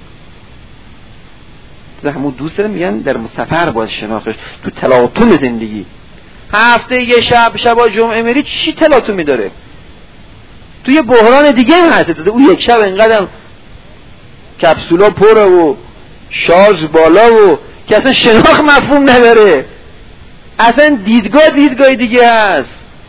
همون دوست رو میگن در سفر باید شناختش، تو تلاطم زندگی. هفته یه شب جمعه میری چی تلاطمی داره؟ تو یه بحران دیگه هم هست، اون یک شب اینقدر کپسولا پره و شارژ بالا و که اصلا شناخت مفهوم نداره، اصلا دیدگاه دیگه هست.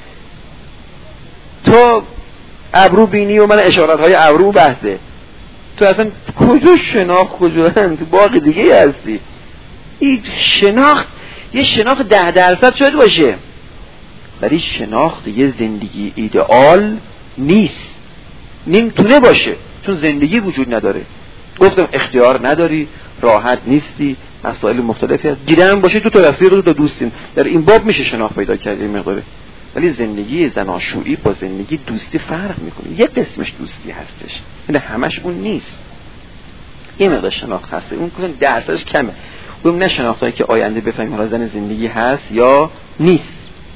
تو ابرو بینی و من اشارت های ابرو بحثه، تو اصلا کجا شناخت کجا هم؟ تو باقی دیگه هستی. این شناخت یه شناخت 10% شاید باشه، ولی شناخت یه زندگی ایدئال نیست، نمیتونه باشه، چون زندگی وجود نداره. گفتم اختیار نداری، راحت نیستی، مسائل مختلفی هست، گیرم باشه تو رفیق رو، تو دوستین، در این باب میشه شناخت پیدا کرد یه مقداره. ولی زندگی زناشویی با زندگی دوستی فرق میکنه. یه قسمش دوستی هستش، یعنی همش اون نیست. این مقدار شناخت هسته، اون کلا درصدش کمه. اون نه شناختایی که آینده بفهمیم حالا زن زندگی هست یا نیست.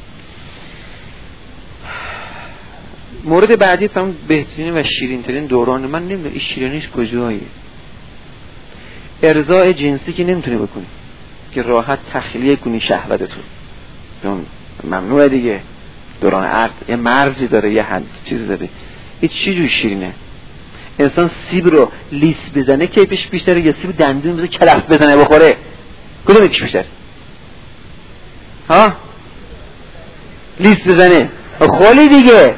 مورد بعدی فهم بهترین و شیرین ترین دوران، من نمیدونم این شیرینیش کجایه. ارضاء جنسی که نمیتونی بکنی که راحت تخلیه کنی شهوتتو، چون ممنوعه دیگه. دوران عقد یه مرزی داره، یه حد چیزی داره. این چی جوری شیرینه؟ انسان سیب رو لیس بزنه کیفش بیشتره یا سیب دندون بزنه کلف بزنه بخوره؟ کدوم یکیش بیشتر؟ ها؟ لیس بزنه خالی دیگه.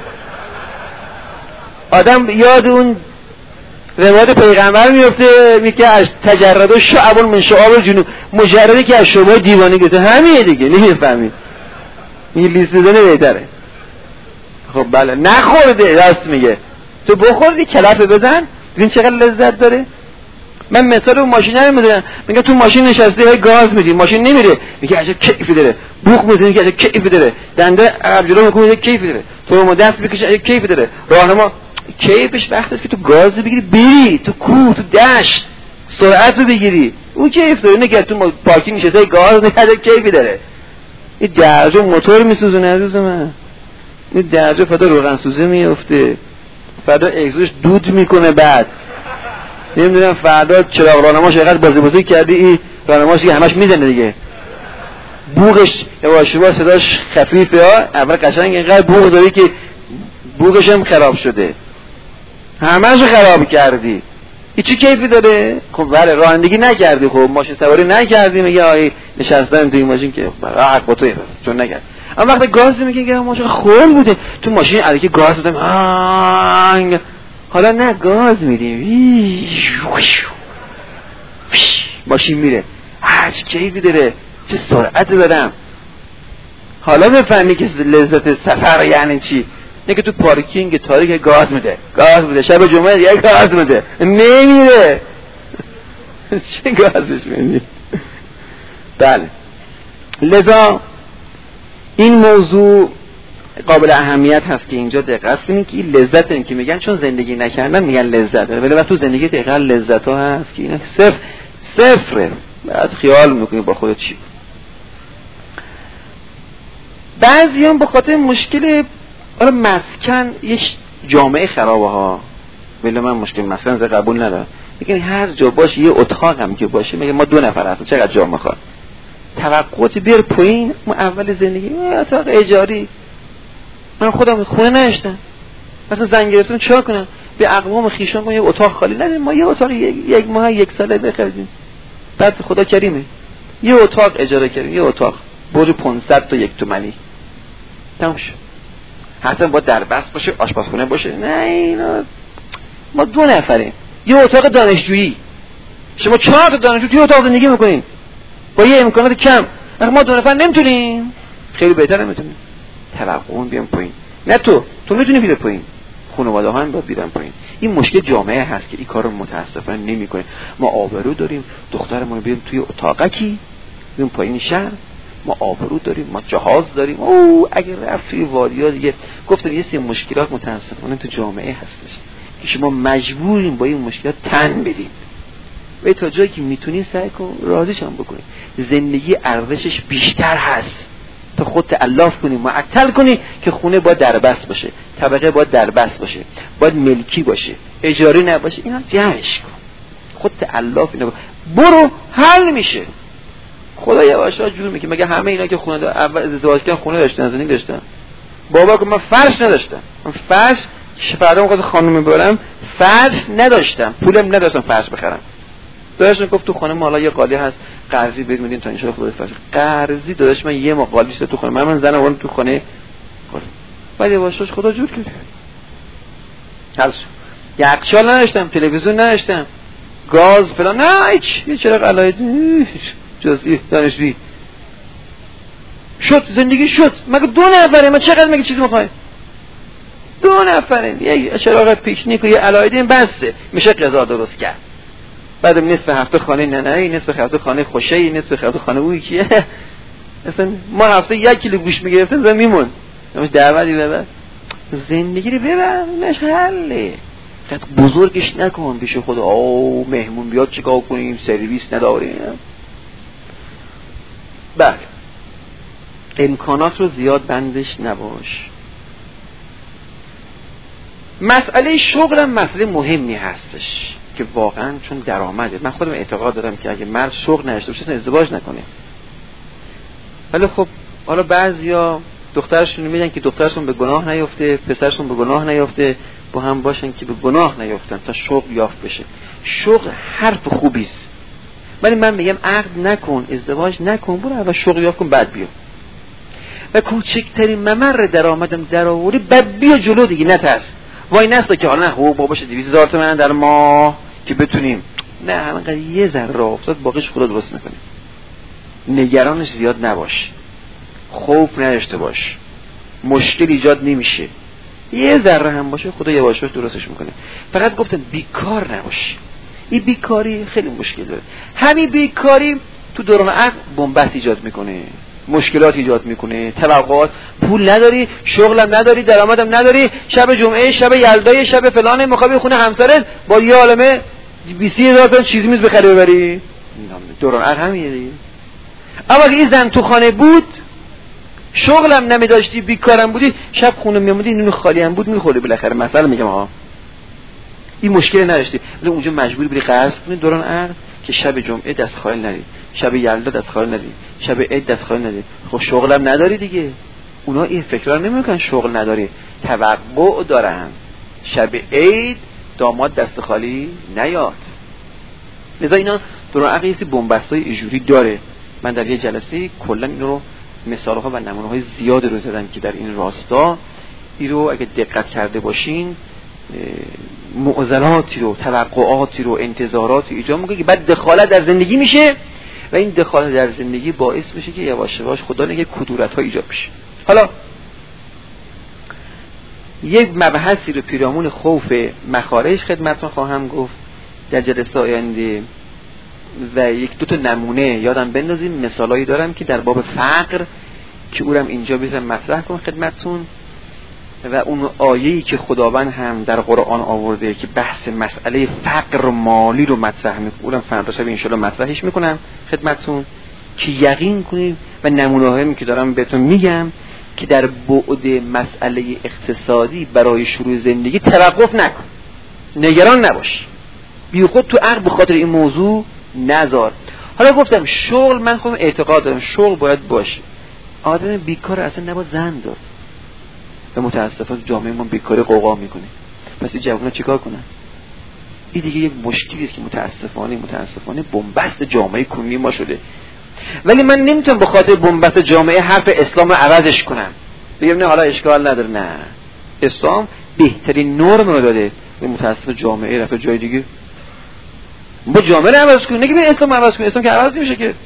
آدم یاد اون روایت پیغمبر میفته، میگه از تجرد و شعب من شعاب جنوب، مجردی که از شعبای دیوانه گفته همینه دیگه، نمیفهمید. میگه لیس بزنه بهتره. خب بله نخورده، راست میگه. تو بخوردی کلافه بزن، ببین چقدر لذت داره. من مثال اون ماشین رو میدونم، میگه تو ماشین نشستی های گاز میدی، ماشین نمیره، میگه عجب کیفی داره، بوق میزنی که عجب کیفی داره، دنده عقب جلو میکنه کیفی داره، تو دست بکشه عجب کیفی داره. راهنما کیفش وقتی است که تو گاز بگیری بری تو کوه تو دشت سرعت رو بگیری، اون کیف داره. نگه تو پارکینگ نشسته گاز نمیده کیفی داره. این درجه موتور میسوزونه عزیز من، این درجه فدا روغن سوزه میفته، فردا اگزوش دود میکنه، بعد نمیدونم فردا چراغ راهنماش اینقدر بازی کردی، این راهنماش که همش میزنه دیگه، بوقش یواش یواش صداش خفیفه ها، اول قشنگ اینقدر بوق داری که بوقش هم خراب شده، همه‌شو خراب کردی. چی کیفی داره؟ خب بله رانندگی نکردی، خب ماشین سواری نکردی، میگه آی نشستم توی ماشین که حق با توئه چون نکرد. اما وقتی گاز میگه ماشین خول بوده تو ماشین الکی گاز دادم حالا نه گاز میدیم ماشین میره هر کیفی داره، چه سرعتی دارم. حالا بفهمی که لذت سفر یعنی چی. نه که تو پارکینگ تاریک گاز میده شب جمعه یک گاز میده نمیره چه گازش میدی. بله لذا این موضوع قابل اهمیت هست که اینجا دقت کنید که این لذت این که میگن چون زندگی نکردن میگن لذت، ولی وقت تو زندگی دقیقا لذت ها هست که این صفره. بعد خیال میکنی با خودت چی. بعضی هم به خاطر مشکل مسکن یه جامعه خرابه ها، ولی من مشکل مسکن زه قبول ندارم. میگن هر جا باشه یه اتاق هم که باشه، میگه ما 2 نفر هستیم چقدر جا میخواد، توقعات بیار پایین. ما اول زندگی اتاق اجاری، من خودم خونه نداشتم مثلا زنگ گرفتم چیکار کنم، به اقوام خیشان کنم یه اتاق خالی نداریم، ما یه اتاق یک ماه 1 ساله بخریدیم، بعد خدا کریمه یه اتاق اجاره کردیم، یه اتاق برج 500 تا 1 تومانی تمام شد. حتما با دربست باشه، آشپزخونه باشه. نه اینا ما 2 نفریم، یه اتاق دانشجویی، شما 4 تا دانشجو توی اتاق زندگی میکنین با یه امکانات کم. ما 2 نفر نمیتونیم، خیلی بهتره میتونیم. توقعون بیام پایین. نه تو میتونی بیای پایین، خانواده ها هم باید بیان پایین. این مشکل جامعه هست که این کارو متاسفانه نمیکنه. ما آبرو داریم، دخترمون رو بیاریم توی اتاقکی بیام پایین شهر، ما آبرو داریم، ما جهاز داریم. اگر رفت توی وادی‌ها دیگه گفتم یه سری مشکلات متاسفانه تو جامعه هستش که شما مجبورین با این مشکلات تن بدید. و تا جایی که میتونین سعی کن راضیش هم بکنین. زندگی ارزشش بیشتر هست تا خود تألاف کنی، معطل کنی که خونه باید دربست باشه، طبقه باید دربست باشه، باید ملکی باشه، اجاری نباشه. اینا جمعش کن، خود تألاف اینا برو حل میشه. خدا یواشا جور میگه. مگه همه اینا که خونه اول ازدواج کردن خونه داشتن، زندگی داشتن؟ بابا که من فرش نداشتم، من فرش فردا موقع خانم ببرم فرش نداشتم، پولم نداشتم فرش بخرم. داداش گفت تو خونه ما حالا یه قالی هست قرضی بهت میدیم تا ان شاء الله خودت فرش. قرضی داداش من یه ماه قالیش تو خونه من زنم اون تو خونه. بعد یواشاش خدا جور کرد. حل شد. یخچال نداشتم، تلویزیون نداشتم، گاز فلان، نه هیچ، یه چراغ علایدی جزئی دانشجویی شد، زندگی شد. مگه 2 نفره، ما چقدر مگه چیزی میخوایم؟ 2 نفره، یه چراغ پیکنیک و یه علایدی بسته میشه غذا درست کرد. بعدم نصف هفته خانه ننهی، نصف هفته خانه خوشه‌ای، نصف هفته خانه اویی کیه. اصلا ما هفته 1 کیلو گوشت میگرفتیم زن میمون. همش دعوتی ببر. زندگی رو ببر، نش حله. قد بزرگش نکن پیش خدا. مهمون بیاد چیکار کنیم؟ سرویس نداریم. بله. امکانات رو زیاد بندش نباش. مسئله شغلم مسئله مهمی هستش که واقعا چون درآمده. من خودم اعتقاد دارم که اگه مرد شغل نداشته باشه ازدواج نکنه. ولی خب حالا بعضیا دخترشون میدن که دخترشون به گناه نیفته، پسرشون به گناه نیفته، با هم باشن که به گناه نیفتن تا شغل یافت بشه. شغل حرف خوبی است، ولی من میگم عقد نکن، ازدواج نکن، برو اول شغل یافت کن بعد بیا. و کوچکترین ممر درآمدم درآوری بعد بیا جلو دیگه، نترس. وای نستا که حالا نه حقوق باباشه 200,000 تومان در ماه که بتونیم، نه همینقدر یه ذره افتاد باقیش خدا درست میکنه. نگرانش زیاد نباش، خوف نداشته باش، مشکل ایجاد نمیشه. یه ذره هم باشه خدا یواشاش درستش میکنه. فقط گفتم بیکار نباش. این بیکاری خیلی مشکل داره. همین بیکاری تو دوران عقل بنبست ایجاد میکنه، مشکلات ایجاد میکنه، توقعات، پول نداری، شغلم نداری، درآمدم نداری، شب جمعه، شب یلدای، شب فلانه مخابی خونه همسرت با یه عالمه 20,000 تومان چیزی میز بخری ببری. دوران عقل همینه دیگه. اما اگه این زن تو خانه بود، شغلم نمیداشتی، بیکارم بودی، شب خونه میموندی، نون خالی هم بود میخوری بالاخره. مثلا میگم این مشکل نداشتی، ولی اونجا مجبوری بری قرض کنی دوران عقل که شب جمعه دست خالی ندی، شب یلدا دست خالی ندی، شب عید دست خالی ندی. خب شغلم نداری دیگه. اونا این فکر رو نمیکنن شغل نداری، توقع دارن شب عید داماد دست خالی نیاد. لذا اینا دروغ یه بنبستای اینجوری داره. من در یه جلسه کلا این رو مثال‌ها و نمونه‌های زیاد رو زدم که در این راستا این رو اگه دقت کرده باشین معضلاتی رو، توقعاتی رو، انتظاراتی ایجاد میکنه که بعد دخالت در زندگی میشه و این دخالت در زندگی باعث میشه که یواش یواش خدا نگه کدورت‌ها ایجاد بشه. حالا یک مبحثی رو پیرامون خوف مخارج خدمتتون خواهم گفت در جلسه آینده و یک دو تا نمونه یادم بندازیم، مثالایی دارم که در باب فقر که اونم اینجا بذارم مطرح کنم خدمتتون و اون آیه‌ای که خداوند هم در قرآن آورده که بحث مسئله فقر مالی رو مطرح میکنه، اونم فردا شب ان شاءالله مطرحش میکنم خدمتتون که یقین کنید و نمونه‌هایی که دارم بهتون میگم که در بعد مسئله اقتصادی برای شروع زندگی توقف نکن، نگران نباش، بی خود تو عقل به خاطر این موضوع نذار. حالا گفتم شغل، من خودم اعتقاد دارم شغل باید باشه، آدم بیکار اصلا نباید زن داد و متاسفانه جامعه ما بیکاری قوقا میکنه. پس این جوونا چیکار کنن؟ این دیگه یک مشکلی است که متاسفانه بنبست جامعه کنونی ما شده. ولی من نمیتونم به خاطر بنبست جامعه حرف اسلام رو عوضش کنم، بگم نه حالا اشکال نداره. نه، اسلام بهترین نرم رو داده، متاسفانه جامعه رفته جای دیگه. با جامعه رو عوض کنیم، نگه به اسلام عوض کنیم، اسلام که عوض نمیشه که.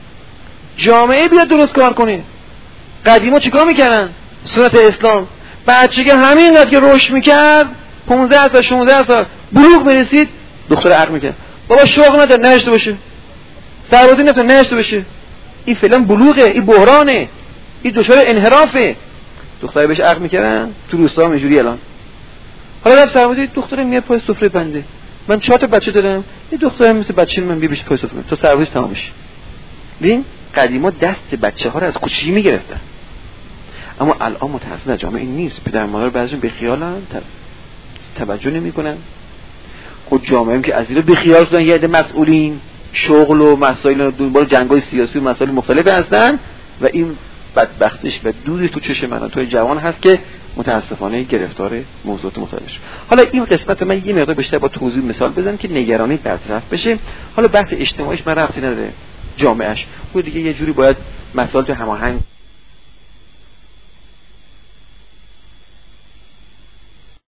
جامعه بیاد درست کار کنه. قدیما چیکار میکردن؟ سنت اسلام بچه که همینقدر که رشد میکرد 15 سال 16 سال بلوغ برسید دختر عقل میکرد، بابا شوق نداره نشته باشه، سربازی نفتن نشته باشه، این فعلا بلوغه، این بحرانه، این دچار انحرافه. دختر بهش عقل میکردن تو روستا هم اینجوری. الان حالا رفت سربازی، دختر میاد پای سفره بنده. من 4 تا بچه دارم، این دختر مثل بچه من بیا بشه پای سفره تو سربازی تمام بشه. ببین قدیما دست بچه‌ها رو از کوچیکی میگرفتن، اما الان متأسفانه جامعه این نیست. پدر مادر بعضیشون به خیالن، توجه نمی‌کنن. خود جامعه هم که از این به خیال شدن یه عده مسئولین شغل و مسائل دنبال جنگ‌های سیاسی و مسائل مختلف هستن و این بدبختیش و دود تو چشم من توی جوان هست که متاسفانه گرفتار موضوعات مختلف. حالا این قسمت من یه مقدار بیشتر با توضیح مثال بزنم که نگرانی برطرف بشه. حالا بحث اجتماعیش من ربطی نداره، جامعهش خود دیگه یه جوری باید مسائل تو هماهنگ